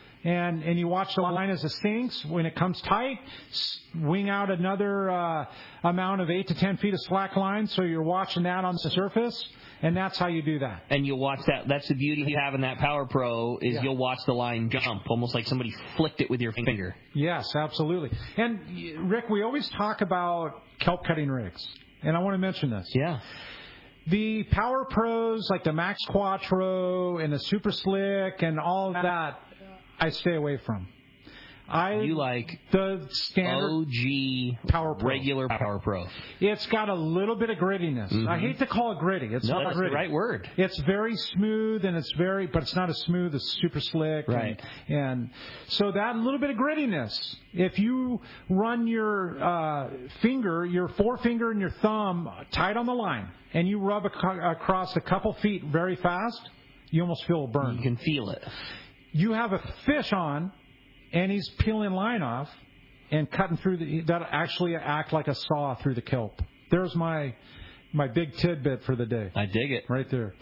And and you watch the line as it sinks. When it comes tight, swing out another uh, amount of eight to ten feet of slack line. So you're watching that on the surface. And that's how you do that. And you'll watch that. That's the beauty you have in that Power Pro is yeah. you'll watch the line jump, almost like somebody flicked it with your finger. Yes, absolutely. And, Rick, we always talk about kelp cutting rigs. And I want to mention this. Yeah. The Power Pros, like the Max Quattro and the Super Slick and all of that, I stay away from. I you like the standard O G Power Pro. regular Power Pro. It's got a little bit of grittiness. Mm-hmm. I hate to call it gritty. It's no, not that's gritty. the right word. It's very smooth and it's very, but it's not as smooth. It's super slick. Right. And, and so that little bit of grittiness. If you run your uh, finger, your forefinger and your thumb tight on the line, and you rub ac- across a couple feet very fast, you almost feel a burn. You can feel it. You have a fish on, and he's peeling line off and cutting through the, that actually act like a saw through the kelp. There's my my big tidbit for the day. I dig it. Right there.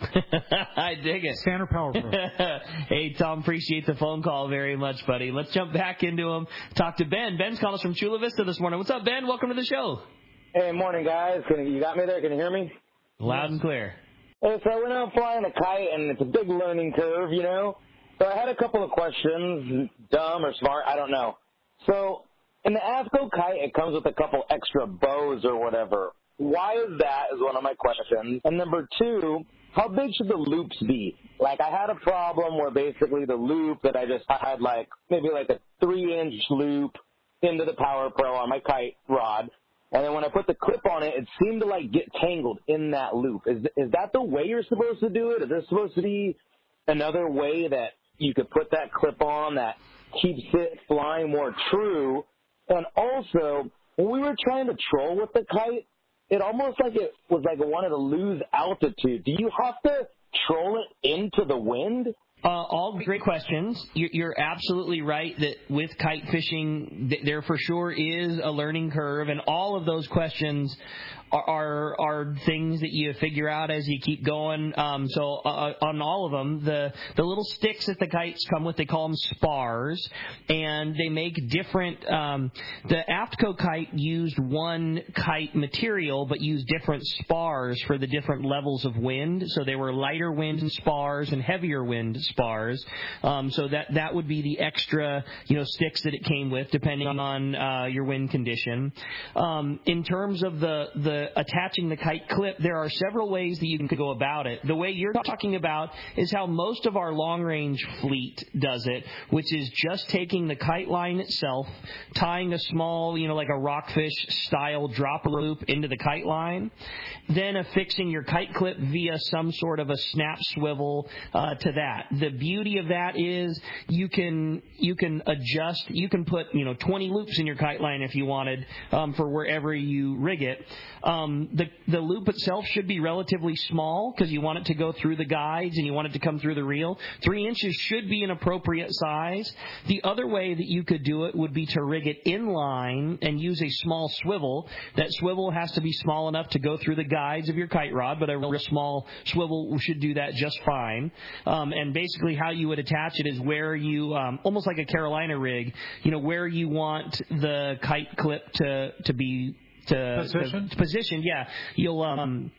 I dig it. Standard Power Pro. Hey, Tom, appreciate the phone call very much, buddy. Let's jump back into him. Talk to Ben. Ben's calling us from Chula Vista this morning. What's up, Ben? Welcome to the show. Hey, morning, guys. Can you, you got me there? Can you hear me? Loud and clear. Hey, so I went out flying a kite, and it's a big learning curve, you know? So I had a couple of questions, dumb or smart, I don't know. So in the AFCO kite, it comes with a couple extra bows or whatever. Why is that is one of my questions. And number two, how big should the loops be? Like I had a problem where basically the loop that I just had like maybe like a three-inch loop into the Power Pro on my kite rod. And then when I put the clip on it, it seemed to like get tangled in that loop. Is is that the way you're supposed to do it? Is there supposed to be another way that you could put that clip on that keeps it flying more true? And also, when we were trying to troll with the kite, it almost like it was like it wanted to lose altitude. Do you have to troll it into the wind? Uh, all great questions. You're, you're absolutely right that with kite fishing, th- there for sure is a learning curve, and all of those questions are are, are things that you figure out as you keep going. Um, so uh, on all of them, the the little sticks that the kites come with, they call them spars, and they make different. Um, the AFCO kite used one kite material, but used different spars for the different levels of wind. So they were lighter wind spars and heavier wind spars. Um, so that that would be the extra, you know, sticks that it came with, depending on uh, your wind condition. Um, in terms of the the attaching the kite clip, there are several ways that you can go about it. The way you're talking about is how most of our long-range fleet does it, which is just taking the kite line itself, tying a small, you know, like a rockfish-style dropper loop into the kite line, then affixing your kite clip via some sort of a snap swivel uh, to that. The beauty of that is you can you can adjust, you can put, you know, twenty loops in your kite line if you wanted um, for wherever you rig it. Um, the the loop itself should be relatively small because you want it to go through the guides and you want it to come through the reel. Three inches should be an appropriate size. The other way that you could do it would be to rig it in line and use a small swivel. That swivel has to be small enough to go through the guides of your kite rod, but a real small swivel should do that just fine. Um, and basically how you would attach it is where you, um, almost like a Carolina rig, you know, where you want the kite clip to, to be To, Position? to position, yeah. You'll um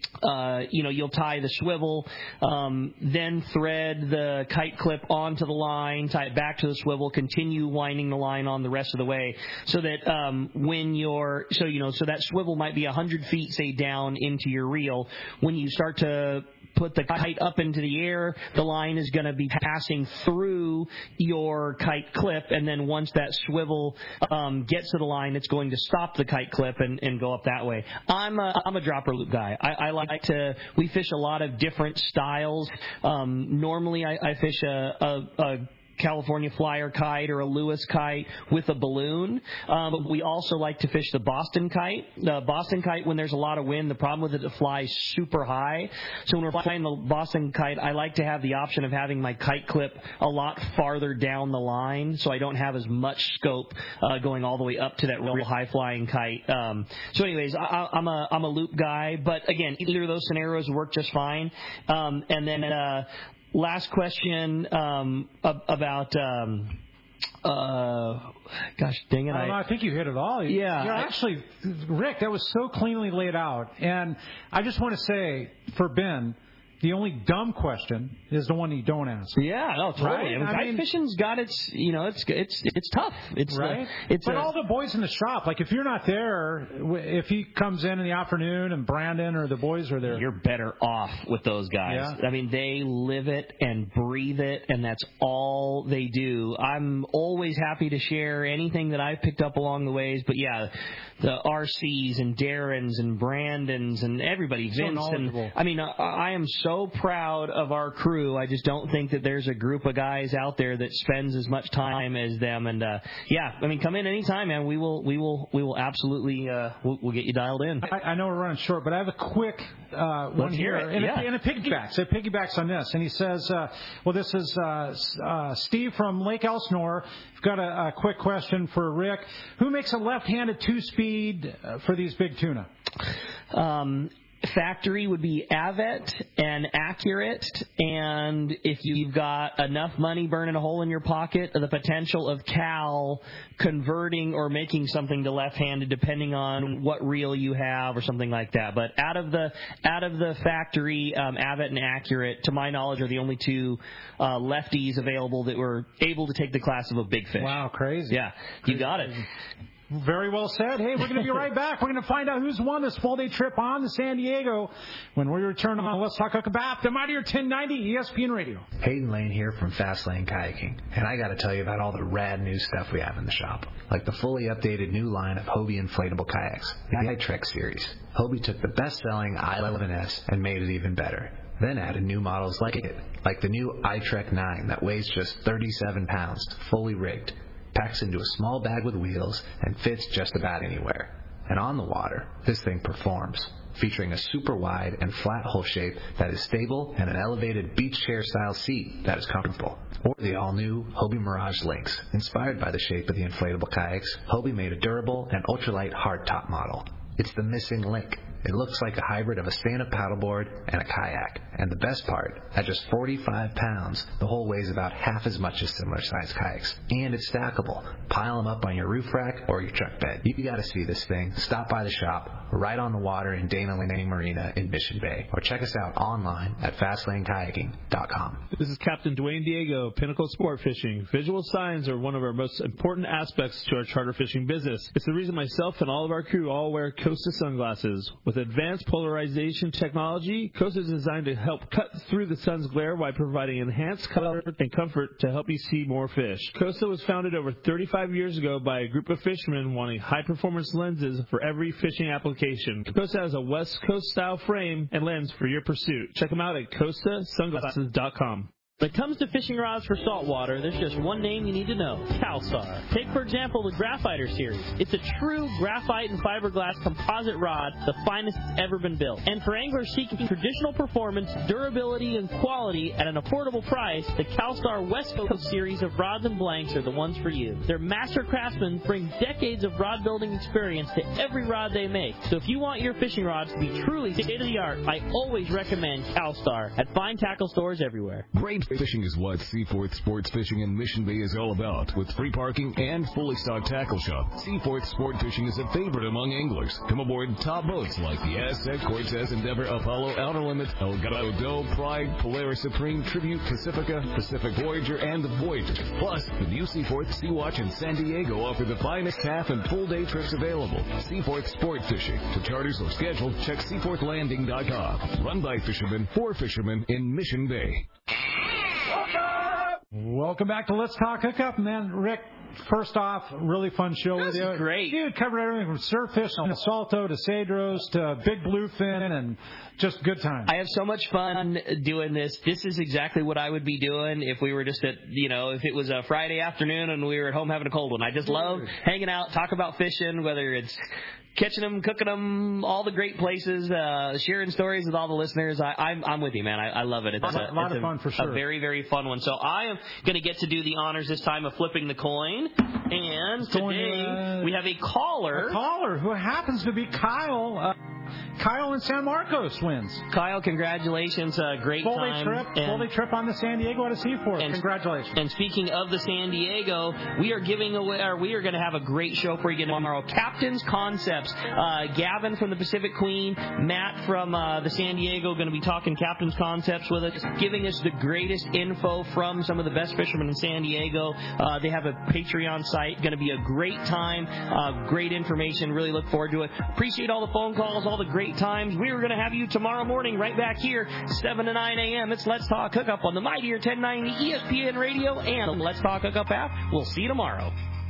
uh you know, you'll tie the swivel, um, then thread the kite clip onto the line, tie it back to the swivel, continue winding the line on the rest of the way, so that um when you're so you know so that swivel might be a hundred feet, say, down into your reel. When you start to put the kite up into the air, the line is going to be passing through your kite clip, and then once that swivel um, gets to the line, it's going to stop the kite clip and, and go up that way. I'm a, I'm a dropper loop guy. I, I like to, we fish a lot of different styles. Um, normally I, I fish a, a, a California Flyer kite or a Lewis kite with a balloon. Um, but we also like to fish the Boston kite. The Boston kite, when there's a lot of wind, the problem with it, it flies super high. So when we're flying the Boston kite, I like to have the option of having my kite clip a lot farther down the line, so I don't have as much scope uh, going all the way up to that real high flying kite. Um, so anyways, I, I'm a I'm a loop guy, but again, either of those scenarios work just fine. Um, and then uh, last question um, about, um, uh, gosh dang it. I, don't know, I think you hit it all. Yeah. You're actually, Rick, that was so cleanly laid out. And I just want to say, for Ben, the only dumb question is the one you don't ask. Yeah, no, totally. Right? I mean, I kite mean, fishing's got its, you know, it's it's it's tough. It's right. Uh, it's but a, all the boys in the shop, like if you're not there, if he comes in in the afternoon and Brandon or the boys are there, you're better off with those guys. Yeah. I mean, they live it and breathe it, and that's all they do. I'm always happy to share anything that I've picked up along the ways, but yeah, the R Cs and Darrens and Brandons and everybody, So Vince, knowledgeable. and I mean, I, I am so proud of our crew. I just don't think that there's a group of guys out there that spends as much time as them. And uh, yeah, I mean, come in anytime, man. We will, we will, we will absolutely, uh, we'll, we'll get you dialed in. I, I know we're running short, but I have a quick uh, one Let's hear here, it. and, Yeah. it, and it piggybacks. It piggybacks on this, and he says, uh, "Well, this is uh, uh, Steve from Lake Elsinore. I've got a, a quick question for Rick. Who makes a left-handed two-speed uh, for these big tuna?" Um, factory would be Avet and Accurate, and if you've got enough money burning a hole in your pocket, the potential of Cal converting or making something to left-handed depending on what reel you have or something like that. But out of the out of the factory, um, Avet and Accurate, to my knowledge, are the only two uh, lefties available that were able to take the class of a big fish. Wow, crazy. Yeah, you got it. Very well said. Hey, we're going to be right back. We're going to find out who's won this full-day trip on to San Diego when we return on Let's Talk About the Mightier ten ninety E S P N Radio. Hayden Lane here from Fast Lane Kayaking, and I got to tell you about all the rad new stuff we have in the shop, like the fully updated new line of Hobie inflatable kayaks, the iTrek series. Hobie took the best-selling I eleven S and made it even better. Then added new models like it, like the new iTrek nine that weighs just thirty-seven pounds, fully rigged, packs into a small bag with wheels, and fits just about anywhere. And on the water, this thing performs, featuring a super wide and flat hull shape that is stable and an elevated beach chair style seat that is comfortable. Or the all-new Hobie Mirage Lynx. Inspired by the shape of the inflatable kayaks, Hobie made a durable and ultralight hardtop model. It's the missing link. It looks like a hybrid of a stand-up paddleboard and a kayak. And the best part, at just forty-five pounds, the hull weighs about half as much as similar-sized kayaks. And it's stackable. Pile them up on your roof rack or your truck bed. You gotta see this thing. Stop by the shop, right on the water in Dana Lane Marina in Mission Bay. Or check us out online at fast lane kayaking dot com. This is Captain Dwayne Diego, Pinnacle Sport Fishing. Visual signs are one of our most important aspects to our charter fishing business. It's the reason myself and all of our crew all wear Costa sunglasses. With advanced polarization technology, Costa is designed to help cut through the sun's glare while providing enhanced color and comfort to help you see more fish. Costa was founded over thirty-five years ago by a group of fishermen wanting high-performance lenses for every fishing application. Costa has a West Coast style frame and lens for your pursuit. Check them out at costa sunglasses dot com. When it comes to fishing rods for saltwater, there's just one name you need to know, CalStar. Take, for example, the Graphiter series. It's a true graphite and fiberglass composite rod, the finest that's ever been built. And for anglers seeking traditional performance, durability, and quality at an affordable price, the CalStar West Coast series of rods and blanks are the ones for you. Their master craftsmen bring decades of rod building experience to every rod they make. So if you want your fishing rods to be truly state-of-the-art, I always recommend CalStar at fine tackle stores everywhere. Great fishing is what Seaforth Sports Fishing in Mission Bay is all about. With free parking and fully stocked tackle shop, Seaforth Sport Fishing is a favorite among anglers. Come aboard top boats like the Aztec, Cortez, Endeavor, Apollo, Outer Limits, El Gato, Doe, Pride, Polaris Supreme, Tribute, Pacifica, Pacific Voyager, and the Voyager. Plus, the new Seaforth, Sea-Watch, and San Diego offer the finest half and full day trips available. Seaforth Sport Fishing. To charters or schedule, check seaforth landing dot com. Run by fishermen, for fishermen in Mission Bay. Welcome back to Let's Talk Hookup, man. Rick, first off, really fun show with you. Great. Dude, covered everything from surf fishing to salto to cedros to big bluefin and just good time. I have so much fun doing this. This is exactly what I would be doing if we were just at, you know, if it was a Friday afternoon and we were at home having a cold one. I just love hanging out, talk about fishing, whether it's catching them, cooking them, all the great places, uh, sharing stories with all the listeners. I, I'm, I'm with you, man. I, I love it. It's a lot, a, lot it's of a, fun for sure. A very, very fun one. So I am going to get to do the honors this time of flipping the coin. And today uh, we have a caller. A caller who happens to be Kyle. Uh, Kyle in San Marcos wins. Kyle, congratulations. Uh, great full time. Day trip, and, full day trip on the San Diego out of Seaport. And, Congratulations. And speaking of the San Diego, we are giving away, or we are going to have a great show for you tomorrow. Captain's Concepts. Uh, Gavin from the Pacific Queen, Matt from uh, the San Diego, going to be talking Captain's Concepts with us, giving us the greatest info from some of the best fishermen in San Diego. Uh, they have a Patreon site. Going to be a great time. Uh, great information. Really look forward to it. Appreciate all the phone calls, all the great times. We are going to have you tomorrow morning right back here, seven to nine a.m. It's Let's Talk Hookup on the Mightier ten ninety E S P N Radio and the Let's Talk Hookup app. We'll see you tomorrow.